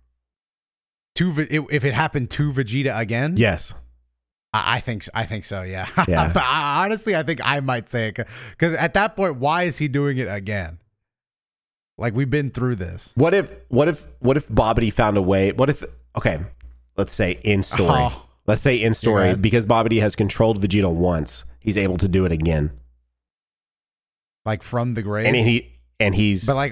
If it happened to Vegeta again? Yes. I think so, yeah. But honestly, I think I might say it because at that point, why is he doing it again? Like, we've been through this. What if Babidi found a way? Let's say in story. Let's say in story, because Babidi has controlled Vegeta once, he's able to do it again. Like from the grave? And he's but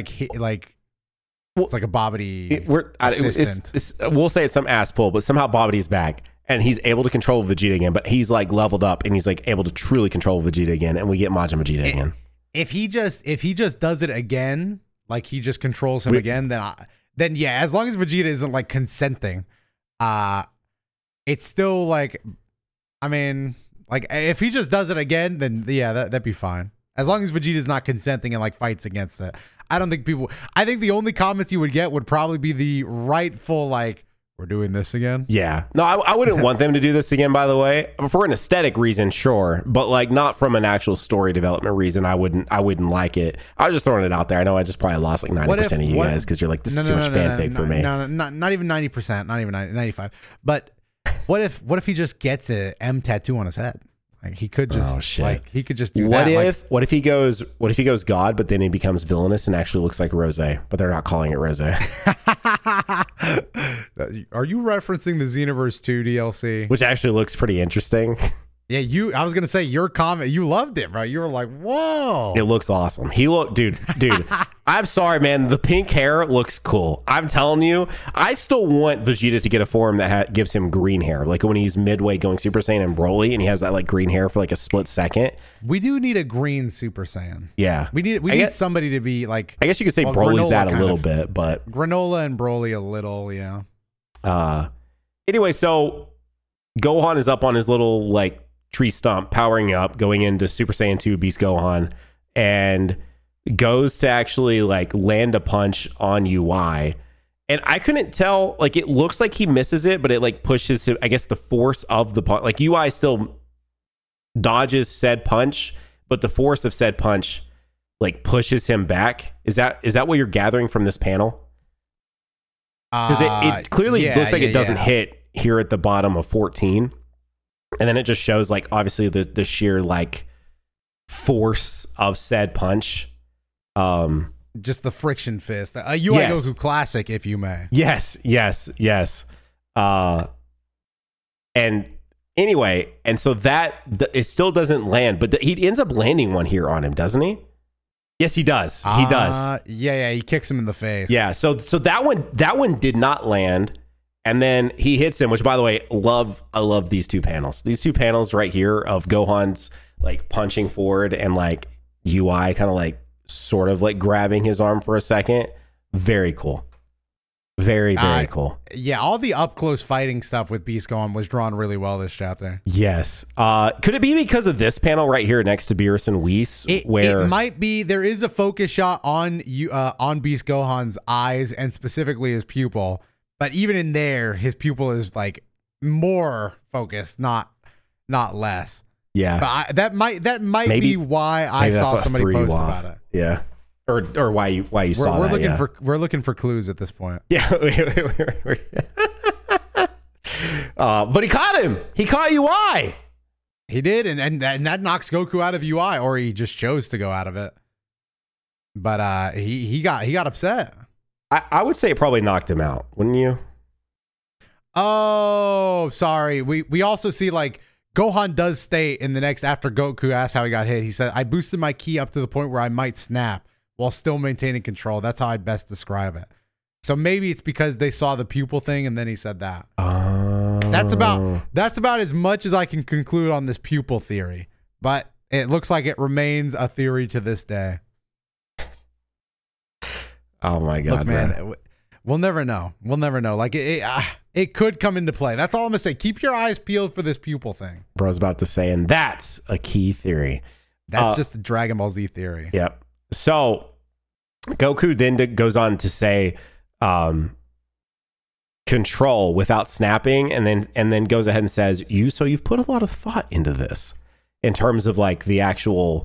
it's like a Babidi assistant. We'll say it's some ass pull, but somehow Babidi's back and he's able to control Vegeta again, but he's like leveled up and he's like able to truly control Vegeta again, and we get Majin Vegeta again. If he just does it again, like he just controls him again, then yeah, as long as Vegeta isn't like consenting, it's still like, I mean, like if he just does it again, then yeah, that'd be fine. As long as Vegeta's not consenting and like fights against it. I think the only comments you would get would probably be the rightful like, we're doing this again. Yeah. No, I wouldn't want them to do this again, by the way. For an aesthetic reason, sure. But like not from an actual story development reason, I wouldn't like it. I was just throwing it out there. I know I just probably lost like 90% of you guys because you're like, this is too much fanfic for me. No, not even 90%, not even 95. But what if he just gets a M tattoo on his head? Like he could just he could just do that. What if he goes God, but then he becomes villainous and actually looks like Rose, but they're not calling it Rose. Are you referencing the Xenoverse 2 DLC? Which actually looks pretty interesting. Yeah, I was gonna say your comment. You loved it, right? You were like, "Whoa!" It looks awesome. Dude. I'm sorry, man. The pink hair looks cool. I'm telling you, I still want Vegeta to get a form that gives him green hair, like when he's midway going Super Saiyan and Broly, and he has that like green hair for like a split second. We do need a green Super Saiyan. Yeah, we need somebody to be like. I guess you could say Broly's that a little bit, but Granola and Broly a little, yeah. Anyway, so Gohan is up on his little like tree stump, powering up, going into Super Saiyan 2 Beast Gohan, and goes to actually like land a punch on UI. And I couldn't tell, like it looks like he misses it, but it like pushes him, I guess the force of the punch, like UI still dodges said punch, but the force of said punch like pushes him back. Is that what you're gathering from this panel? Because it clearly looks like it doesn't hit here at the bottom of 14. And then it just shows like obviously the sheer like force of said punch. Just the friction fist. A UI Goku classic, if you may. Yes. And anyway, and so it still doesn't land, but he ends up landing one here on him, doesn't he? Yes, he does. He does. Yeah. He kicks him in the face. Yeah. So that one did not land. And then he hits him, which by the way, I love these two panels. These two panels right here of Gohan's like punching forward and like UI kind of like sort of like grabbing his arm for a second. Very cool. Very cool. Yeah, all the up close fighting stuff with Beast Gohan was drawn really well this chapter. Yes. Could it be because of this panel right here next to Beerus and Whis? It might be. There is a focus shot on Beast Gohan's eyes and specifically his pupil. But even in there, his pupil is like more focused, not less. Yeah. But that might be why I saw somebody post about it. Yeah. Or why you saw that. We're looking for clues at this point. Yeah. But he caught him. He caught UI. He did, and that knocks Goku out of UI, or he just chose to go out of it. But he got upset. I would say it probably knocked him out, wouldn't you? Oh, sorry. We also see like Gohan does state in the next after Goku asks how he got hit. He said, "I boosted my ki up to the point where I might snap while still maintaining control." That's how I'd best describe it. So maybe it's because they saw the pupil thing and then he said that. That's about as much as I can conclude on this pupil theory. But it looks like it remains a theory to this day. Oh my God, look, man, we'll never know. We'll never know. Like it could come into play. That's all I'm gonna say. Keep your eyes peeled for this pupil thing. Bro's about to say, and that's a key theory. That's just a Dragon Ball Z theory. Yep. So Goku then goes on to say control without snapping, and then goes ahead and says, you've put a lot of thought into this in terms of like the actual,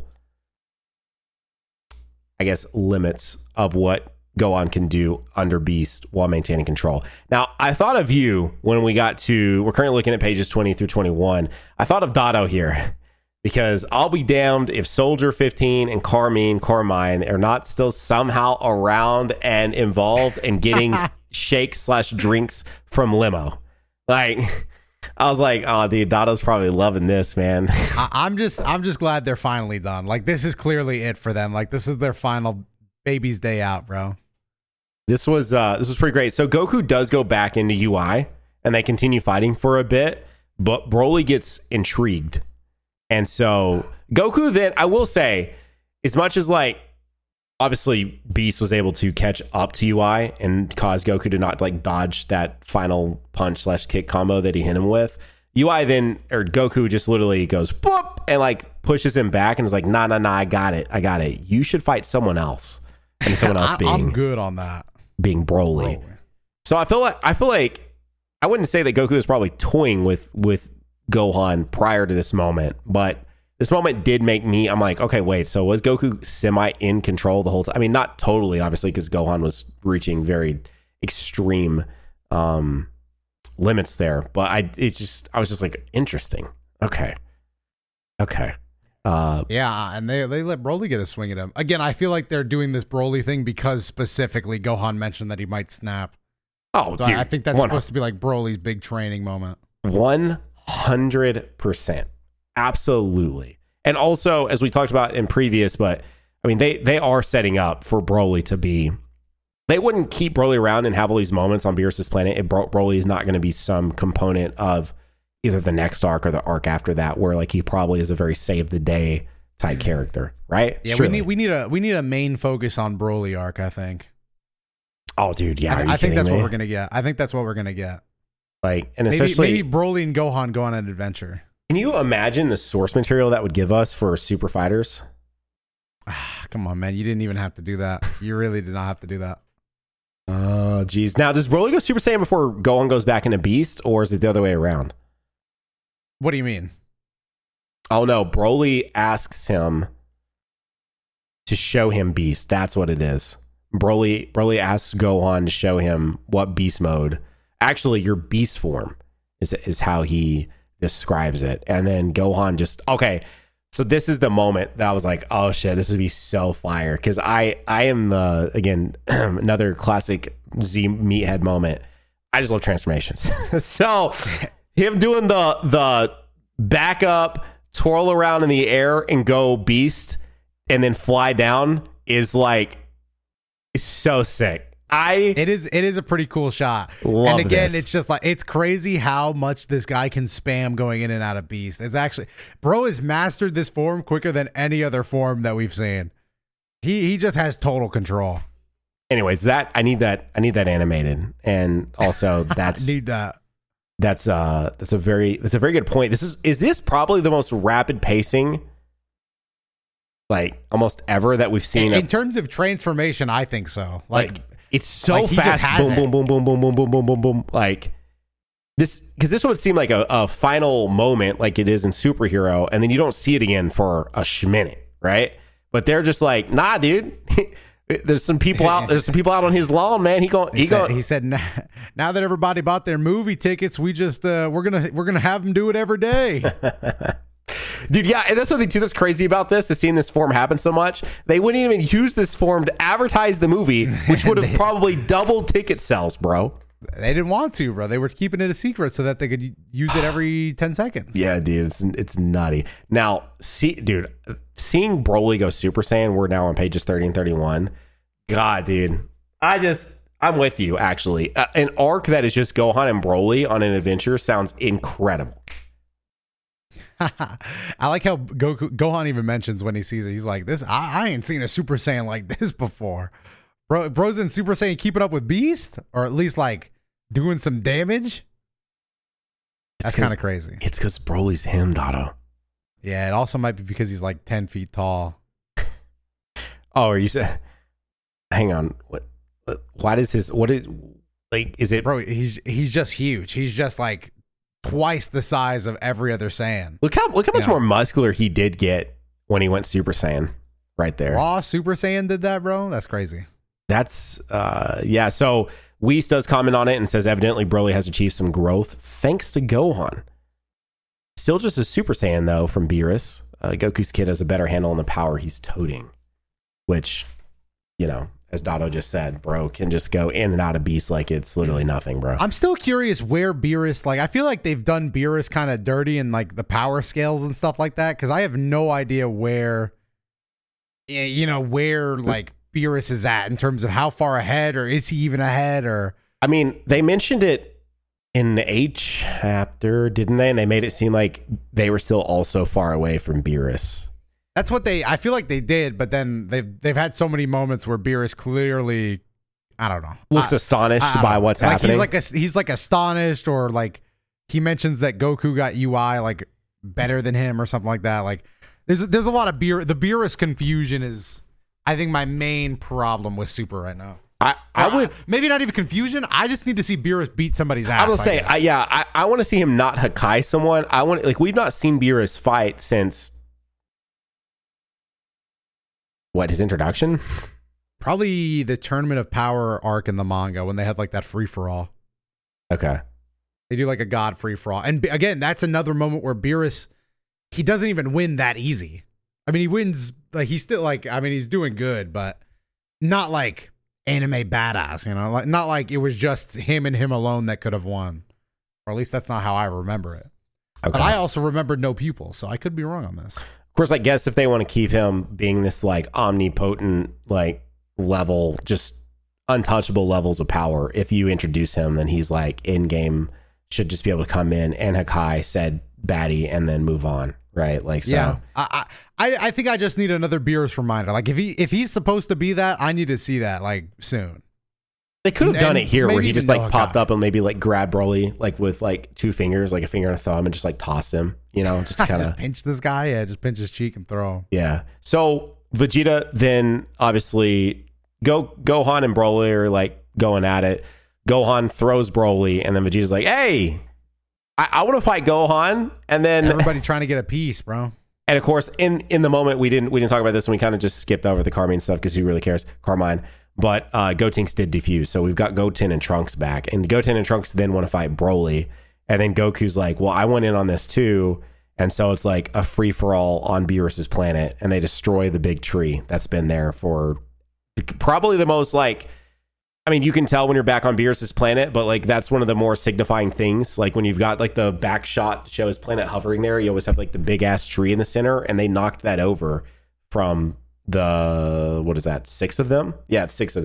I guess, limits of what Gohan can do under Beast while maintaining control. Now, I thought of you when we're currently looking at pages 20 through 21. I thought of Dado here. Because I'll be damned if Soldier 15 and Carmine are not still somehow around and involved in getting shakes/drinks from Limo. Like, I was like, oh, dude, Dado's probably loving this, man. I'm just glad they're finally done. Like, this is clearly it for them. Like, this is their final baby's day out, bro. This was pretty great. So Goku does go back into UI, and they continue fighting for a bit, but Broly gets intrigued. And so Goku then, I will say, as much as like, obviously Beast was able to catch up to UI and cause Goku to not like dodge that final punch/kick combo that he hit him with, Goku just literally goes boop and like pushes him back and is like, nah, I got it. You should fight someone else. And someone else I'm good on that. Being Broly. So I feel like I wouldn't say that Goku was probably toying with Gohan prior to this moment, but this moment did make me, I'm like, okay, wait, so was Goku semi in control the whole time? I mean, not totally, obviously, because Gohan was reaching very extreme limits there, but I was just like, interesting. Okay. Yeah, and they let Broly get a swing at him. Again, I feel like they're doing this Broly thing because specifically Gohan mentioned that he might snap. Oh, so dude, I think that's supposed to be like Broly's big training moment. 100%. Absolutely. And also, as we talked about in previous, but I mean, they are setting up for Broly to be, they wouldn't keep Broly around and have all these moments on Beerus' planet if Broly is not going to be some component of either the next arc or the arc after that, where like he probably is a very save the day type character, right? Yeah, surely. we need a main focus on Broly arc, I think. Oh, dude, yeah. I think that's what we're gonna get. Like, and especially maybe Broly and Gohan go on an adventure. Can you imagine the source material that would give us for Super Fighters? Come on, man. You didn't even have to do that. You really did not have to do that. Oh, geez. Now, does Broly go Super Saiyan before Gohan goes back into Beast, or is it the other way around? What do you mean? Oh, no. Broly asks him to show him Beast. That's what it is. Broly asks Gohan to show him what Beast mode. Actually, your Beast form is how he describes it. And then Gohan just, okay, so this is the moment that I was like, oh shit, this would be so fire. Because I am again, another classic Z meathead moment. I just love transformations. So him doing the back up, twirl around in the air and go Beast and then fly down is like so sick. It is a pretty cool shot. And again, it's just like, it's crazy how much this guy can spam going in and out of Beast. It's actually, bro has mastered this form quicker than any other form that we've seen. He just has total control. Anyways, I need that animated, and also that's need that. That's a very good point. Is this probably the most rapid pacing, like almost ever, that we've seen in terms of transformation? I think so. Like it's so fast. Boom, boom, boom, boom, boom, boom, boom, boom, boom, boom. Like this, because this would seem like a final moment, like it is in Superhero, and then you don't see it again for a minute, right? But they're just like, nah, dude. There's some people out. There's some people out on his lawn, man. He said, now that everybody bought their movie tickets, we just we're gonna have them do it every day. Dude, yeah, and that's something too that's crazy about this, is seeing this form happen so much. They wouldn't even use this form to advertise the movie, which would have probably doubled ticket sales, bro. They didn't want to, bro. They were keeping it a secret so that they could use it every 10 seconds. Yeah, dude, it's nutty. Now, seeing Broly go Super Saiyan, we're now on pages 30 and 31. God, dude, I'm with you, actually. An arc that is just Gohan and Broly on an adventure sounds incredible. I like how Gohan even mentions when he sees it. He's like, "This, I ain't seen a Super Saiyan like this before." Bro's in Super Saiyan keeping up with Beast, or at least like doing some damage. That's kind of crazy. It's because Broly's him, Dotto. Yeah, it also might be because he's like 10 feet tall. Oh, or you said, hang on. Why does his, is it? Bro, he's just huge. He's just like twice the size of every other Saiyan. Look how much more muscular he did get when he went Super Saiyan right there. Raw Super Saiyan did that, bro? That's crazy. That's, yeah. So Whis does comment on it and says, evidently Broly has achieved some growth thanks to Gohan. Still just a Super Saiyan, though, from Beerus. Goku's kid has a better handle on the power he's toting. Which, as Dotto just said, bro can just go in and out of Beast like it's literally nothing, bro. I'm still curious where Beerus, like, I feel like they've done Beerus kind of dirty in, like, the power scales and stuff like that, because I have no idea where, like, Beerus is at in terms of how far ahead, or is he even ahead, or... I mean, they mentioned it in the H chapter, didn't they? And they made it seem like they were still also far away from Beerus. That's what I feel like they did, but then they've had so many moments where Beerus clearly, I don't know, looks astonished by what's happening. He's like astonished, or like he mentions that Goku got UI like better than him or something like that. Like there's a lot of the Beerus confusion is, I think, my main problem with Super right now. I would maybe not even confusion. I just need to see Beerus beat somebody's ass. I will say, I want to see him not Hakai someone. We've not seen Beerus fight since. What, his introduction? Probably the Tournament of Power arc in the manga when they had like that free-for-all. Okay. They do like a god free-for-all. And again, that's another moment where Beerus, he doesn't even win that easy. I mean, he wins, like he's still like, I mean, he's doing good, but not like anime badass, like not like it was just him and him alone that could have won. Or at least that's not how I remember it. Okay. But I also remembered no pupil, so I could be wrong on this. Of course, I guess if they want to keep him being this like omnipotent, like level, just untouchable levels of power, if you introduce him, then he's like in game should just be able to come in and Hakai said baddie and then move on, right? Like, so. Yeah, I think I just need another Beerus reminder. Like if he's supposed to be that, I need to see that like soon. They could have done it here where he just like popped up and maybe like grabbed Broly like with like two fingers, like a finger and a thumb, and just like toss him, just to kind of pinch this guy. Yeah, just pinch his cheek and throw him. Yeah. So Vegeta then obviously Gohan and Broly are like going at it. Gohan throws Broly, and then Vegeta's like, "Hey, I want to fight Gohan." And then everybody trying to get a piece, bro. And of course, in the moment we didn't talk about this, and we kind of just skipped over the Carmine stuff because who really cares? Carmine. But Gotenks did defuse. So we've got Goten and Trunks back. And Goten and Trunks then want to fight Broly. And then Goku's like, well, I went in on this too. And so it's like a free-for-all on Beerus' planet. And they destroy the big tree that's been there for probably the most like... I mean, you can tell when you're back on Beerus' planet, but like that's one of the more signifying things. Like when you've got like the back shot to show his planet hovering there, you always have like the big-ass tree in the center. And they knocked that over from... what is that, 6 of them? Yeah, it's 6 of them,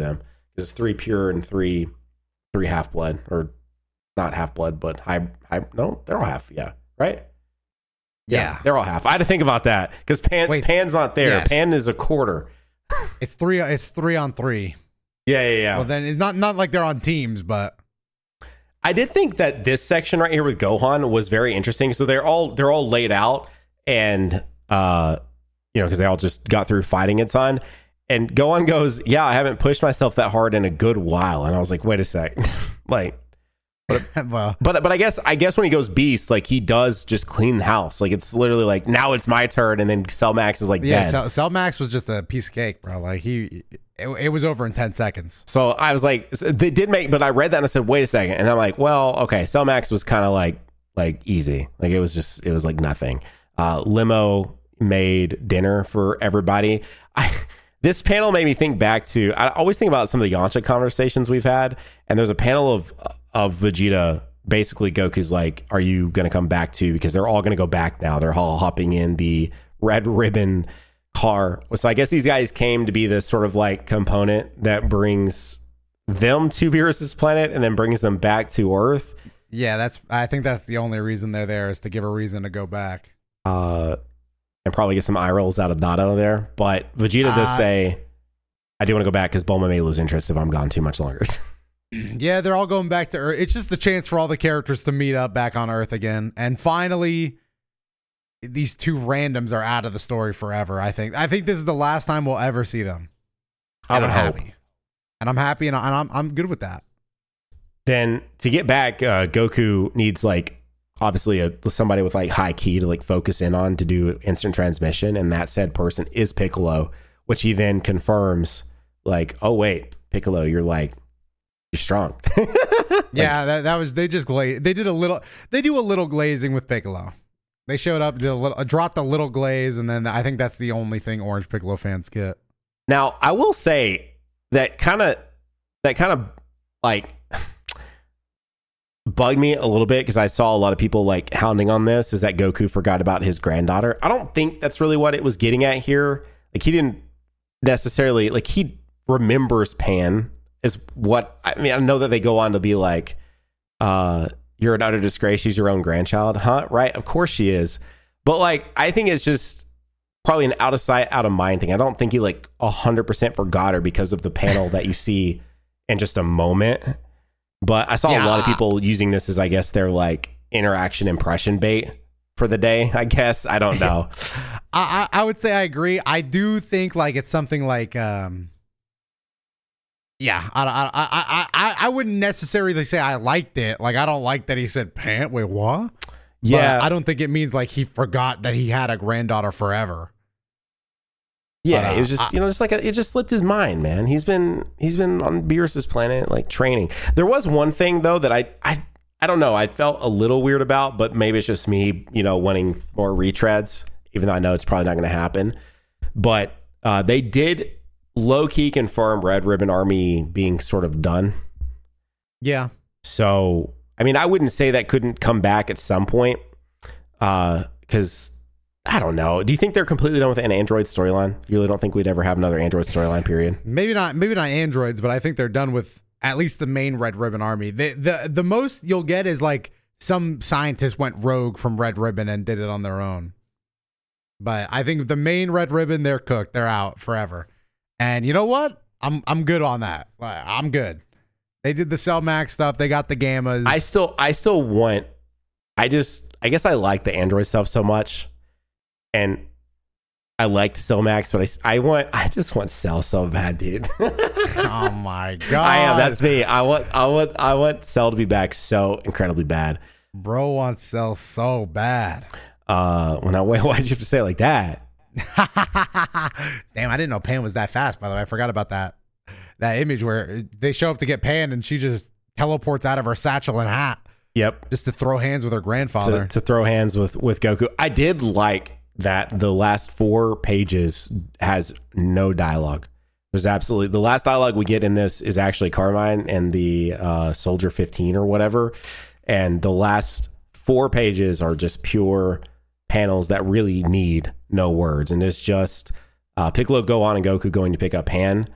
It's 3 pure and 3 half blood, or not half blood, but high. No, they're all half. Yeah, right. Yeah, they're all half. I had to think about that because Pan's not there. Yes. Pan is a quarter. It's 3 on 3. Yeah. Well, then it's not like they're on teams, but I did think that this section right here with Gohan was very interesting. So they're all laid out, and because they all just got through fighting a ton. And Gohan goes, "Yeah, I haven't pushed myself that hard in a good while." And I was like, "Wait a sec, like." But I guess when he goes beast, like he does just clean the house. Like it's literally like now it's my turn, and then Cell Max is like dead. Cell Max was just a piece of cake, bro. Like it was over in 10 seconds. So I was like, they did make, but I read that and I said, wait a second, and I'm like, well, okay, Cell Max was kind of like easy, like it was like nothing. Limo made dinner for everybody. This panel made me think back to, I always think about some of the Yamcha conversations we've had, and there's a panel of Vegeta, basically Goku's like, are you going to come back too? Because they're all going to go back now. They're all hopping in the Red Ribbon car. So I guess these guys came to be this sort of like component that brings them to Beerus' planet and then brings them back to Earth. Yeah, I think that's the only reason they're there, is to give a reason to go back. And probably get some eye rolls out of Nado there. But Vegeta does say, I do want to go back because Bulma may lose interest if I'm gone too much longer. Yeah, they're all going back to Earth. It's just the chance for all the characters to meet up back on Earth again. And finally, these two randoms are out of the story forever, I think. I think this is the last time we'll ever see them. I'm happy. And I'm happy, and I'm good with that. Then to get back, Goku needs like obviously somebody with like high ki to like focus in on to do instant transmission, and that said person is Piccolo, which he then confirms like, oh wait, Piccolo, you're strong. Yeah, that was, they just they do a little glazing with Piccolo. They showed up, dropped a little glaze, and then I think that's the only thing Orange Piccolo fans get. Now, I will say that kind of like bugged me a little bit because I saw a lot of people like hounding on this, is that Goku forgot about his granddaughter. I don't think that's really what it was getting at here. Like he didn't necessarily, like he remembers Pan is what, I mean, I know that they go on to be like, you're an utter disgrace, she's your own grandchild. Huh? Right? Of course she is. But like, I think it's just probably an out of sight, out of mind thing. I don't think he like 100% forgot her because of the panel that you see in just a moment. But I saw a lot of people using this as, I guess, their like interaction impression bait for the day, I guess. I don't know. I would say I agree. I do think like it's something like, yeah, I wouldn't necessarily say I liked it. Like, I don't like that he said, Pant, wait, what? Yeah. But I don't think it means like he forgot that he had a granddaughter forever. Yeah, but, it was just, just like it just slipped his mind, man. He's been on Beerus' planet, like training. There was one thing though that I don't know, I felt a little weird about, but maybe it's just me, wanting more retreads, even though I know it's probably not going to happen. But they did low-key confirm Red Ribbon Army being sort of done. Yeah. So, I mean, I wouldn't say that couldn't come back at some point, because I don't know. Do you think they're completely done with an Android storyline? You really don't think we'd ever have another Android storyline, period? Maybe not androids, but I think they're done with at least the main Red Ribbon Army. The most you'll get is like some scientist went rogue from Red Ribbon and did it on their own. But I think the main Red Ribbon, they're cooked. They're out forever. And you know what? I'm good on that. I'm good. They did the Cell Max stuff. They got the Gammas. I still want. I guess I like the Android stuff so much, and I liked Cell Max, but I just want Cell so bad, dude. Oh my god! I am. That's me. I want Cell to be back so incredibly bad. Bro wants Cell so bad. Why'd you have to say it like that? Damn, I didn't know Pan was that fast, by the way. I forgot about that image where they show up to get Pan and she just teleports out of her satchel and hat. Yep. Just to throw hands with her grandfather. To throw hands with Goku. I did like that the last 4 pages has no dialogue. There's absolutely, the last dialogue we get in this is actually Carmine and the Soldier 15 or whatever. And the last 4 pages are just pure panels that really need no words, and it's just Piccolo, Gohan, and Goku going to pick up Pan,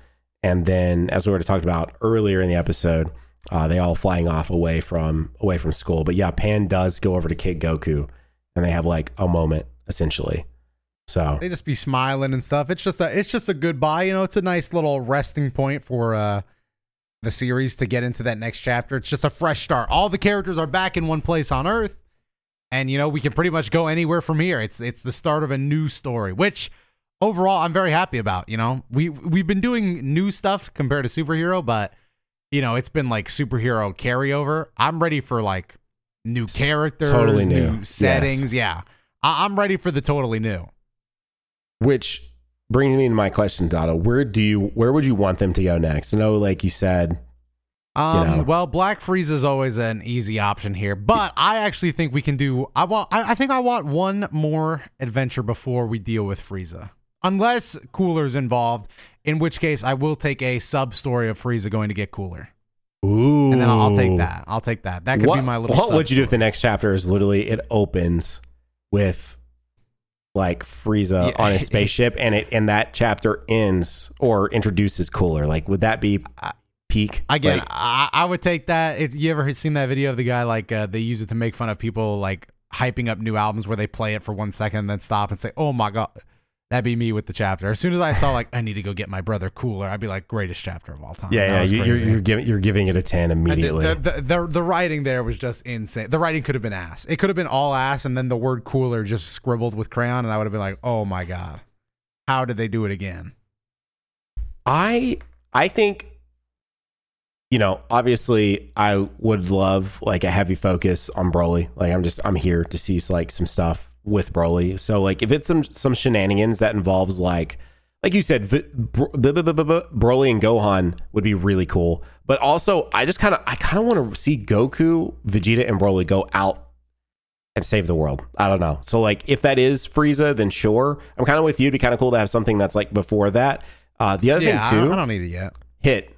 And then, as we already talked about earlier in the episode, they all flying off away from school. But yeah, Pan does go over to Kid Goku, and they have like a moment essentially. So they just be smiling and stuff. It's just a goodbye. You know, it's a nice little resting point for the series to get into that next chapter. It's just a fresh start. All the characters are back in one place on Earth, and you know we can pretty much go anywhere from here. It's the start of a new story, which overall I'm very happy about. You know, we've been doing new stuff compared to superhero, but you know it's been like superhero carryover. I'm ready for like new characters, totally new settings. Yes. Yeah, I'm ready for the totally new. Which brings me to my question, Dotto. Where would you want them to go next? I know, like you said, well, Black Frieza is always an easy option here, but I actually think we can do. I think I want one more adventure before we deal with Frieza, unless Cooler's involved. In which case, I will take a sub story of Frieza going to get Cooler. Ooh, and then I'll take that. That could be my little. What would you do if the next chapter is literally it opens with like Frieza on a spaceship, and that chapter ends or introduces Cooler? Like, would that be peak? Again, like, I would take that. You ever seen that video of the guy like they use it to make fun of people like hyping up new albums where they play it for 1 second and then stop and say, "Oh my god." That'd be me with the chapter. As soon as I saw like I need to go get my brother Cooler, I'd be like, greatest chapter of all time. Yeah, you're giving it a 10 immediately. The writing there was just insane. The writing could have been ass. It could have been all ass, and then the word Cooler just scribbled with crayon, and I would have been like, oh my god, how did they do it again? I think, you know, obviously I would love like a heavy focus on Broly. Like I'm here to see like some stuff with Broly. So like if it's some shenanigans that involves like you said, Broly and Gohan would be really cool. But also I kind of want to see Goku, Vegeta, and Broly go out and save the world. I don't know. So like if that is Frieza, then sure. I'm kind of with you. It'd be kind of cool to have something that's like before that. The other thing too, I don't need it yet. Hit.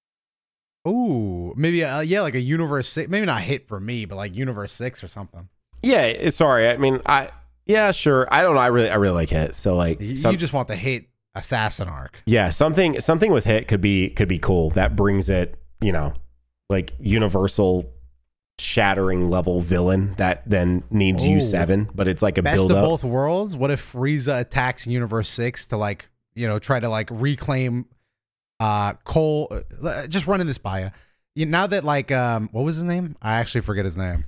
Ooh, maybe like a Universe 6. Maybe not Hit for me, but like Universe 6 or something. Yeah, sorry. I mean, sure. I don't know. I really like Hit. So like, you just want the Hit assassin arc. Yeah, something with Hit could be cool. That brings it, you know, like universal shattering level villain that then needs U7, but it's like a best build of up. both worlds. What if Frieza attacks Universe 6 to like, you know, try to like reclaim Cole? Just running this by you. Now that like what was his name? I actually forget his name.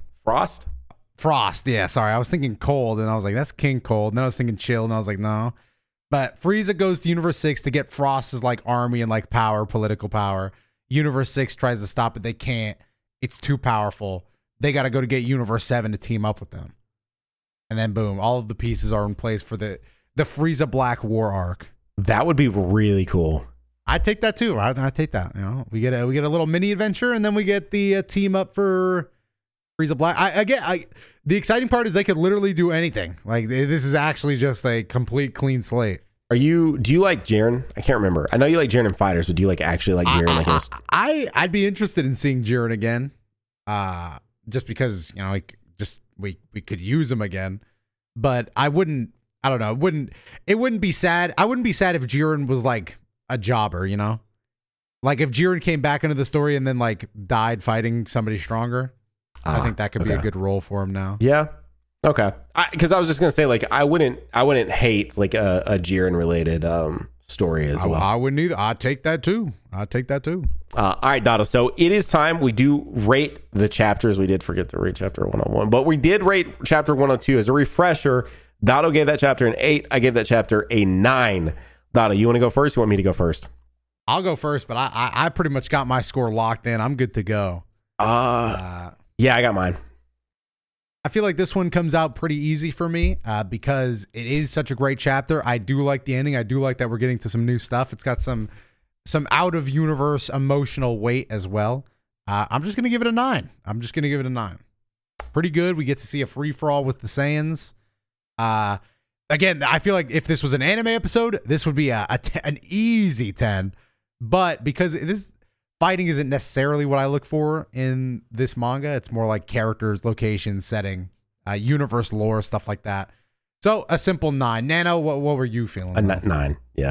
Frost, yeah, sorry. I was thinking Cold, and I was like, that's King Cold. And then I was thinking Chill, and I was like, no. But Frieza goes to Universe 6 to get Frost's like army and like power, political power. Universe 6 tries to stop it. They can't. It's too powerful. They got to go to get Universe 7 to team up with them. And then boom, all of the pieces are in place for the Frieza Black War arc. That would be really cool. I'd take that too. I'd take that. You know, we get a little mini adventure, and then we get the team up for Frieza Black. The exciting part is they could literally do anything. Like this is actually just a complete clean slate. Do you like Jiren? I can't remember. I know you like Jiren in Fighters, but do you actually like Jiren? I'd be interested in seeing Jiren again. Just because, you know, we could use him again. But I don't know. It wouldn't be sad. I wouldn't be sad if Jiren was like a jobber, you know? Like if Jiren came back into the story and then like died fighting somebody stronger. I think that could be a good role for him now. Yeah. Okay. Because I was just gonna say, like, I wouldn't hate like a Jiren related story as well. I wouldn't either. I'd take that too. All right, Dotto. So it is time. We do rate the chapters. We did forget to rate chapter 101, but we did rate chapter 102 as a refresher. Dotto gave that chapter an 8. I gave that chapter a 9. Dotto, you want to go first? You want me to go first? I'll go first, but I pretty much got my score locked in. I'm good to go. Yeah, I got mine. I feel like this one comes out pretty easy for me because it is such a great chapter. I do like the ending. I do like that we're getting to some new stuff. It's got some out of universe emotional weight as well. I'm just going to give it a 9. Pretty good. We get to see a free for all with the Saiyans. Again, I feel like if this was an anime episode, this would be an easy 10. But because this fighting isn't necessarily what I look for in this manga, it's more like characters, locations, setting, universe lore, stuff like that. So a simple 9. Nano, what were you feeling? A 9, yeah.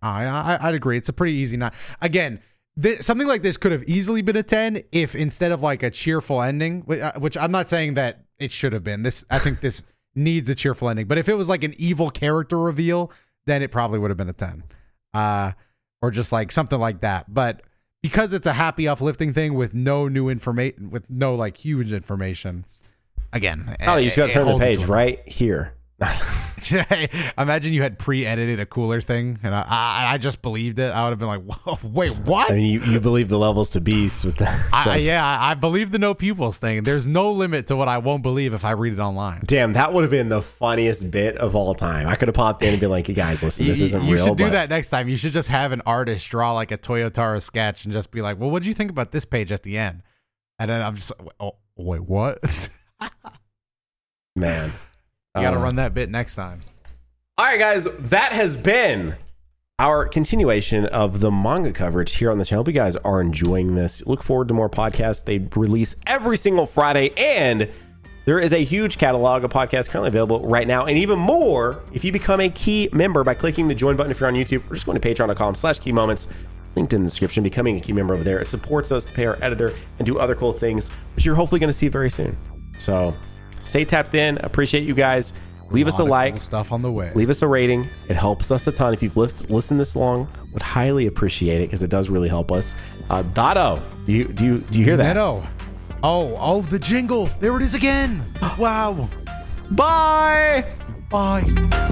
I'd agree. It's a pretty easy 9. Again, something like this could have easily been a 10 if instead of like a cheerful ending, which I'm not saying that it should have been. I think this needs a cheerful ending. But if it was like an evil character reveal, then it probably would have been a 10. Or just like something like that. But because it's a happy, uplifting thing with no new information, with no like huge information, again. Oh, you just got to turn the page right here. Imagine you had pre-edited a cooler thing, and I just believed it. I would have been like, whoa, wait, what? I mean, you believe the levels to beast with that. I believe the no pupils thing. There's no limit to what I won't believe if I read it online. Damn, that would have been the funniest bit of all time. I could have popped in and been like, "You guys, listen, this isn't real." You should do that next time. You should just have an artist draw like a Toyotaro sketch and just be like, "Well, what did you think about this page at the end?" And then I'm just like, "Oh, wait, what?" Man. You got to run that bit next time. All right, guys, that has been our continuation of the manga coverage here on the channel. Hope you guys are enjoying this. Look forward to more podcasts. They release every single Friday, and there is a huge catalog of podcasts currently available right now, and even more if you become a key member by clicking the join button if you're on YouTube, or just going to patreon.com/keymoments. Linked in the description. Becoming a key member over there. It supports us to pay our editor and do other cool things, which you're hopefully going to see very soon. So stay tapped in. Appreciate you guys. Leave us a like. Cool stuff on the way. Leave us a rating. It helps us a ton. If you've listened this long, would highly appreciate it because it does really help us. Dotto, do you hear that? Neto. Oh, the jingle. There it is again. Wow. Bye. Bye.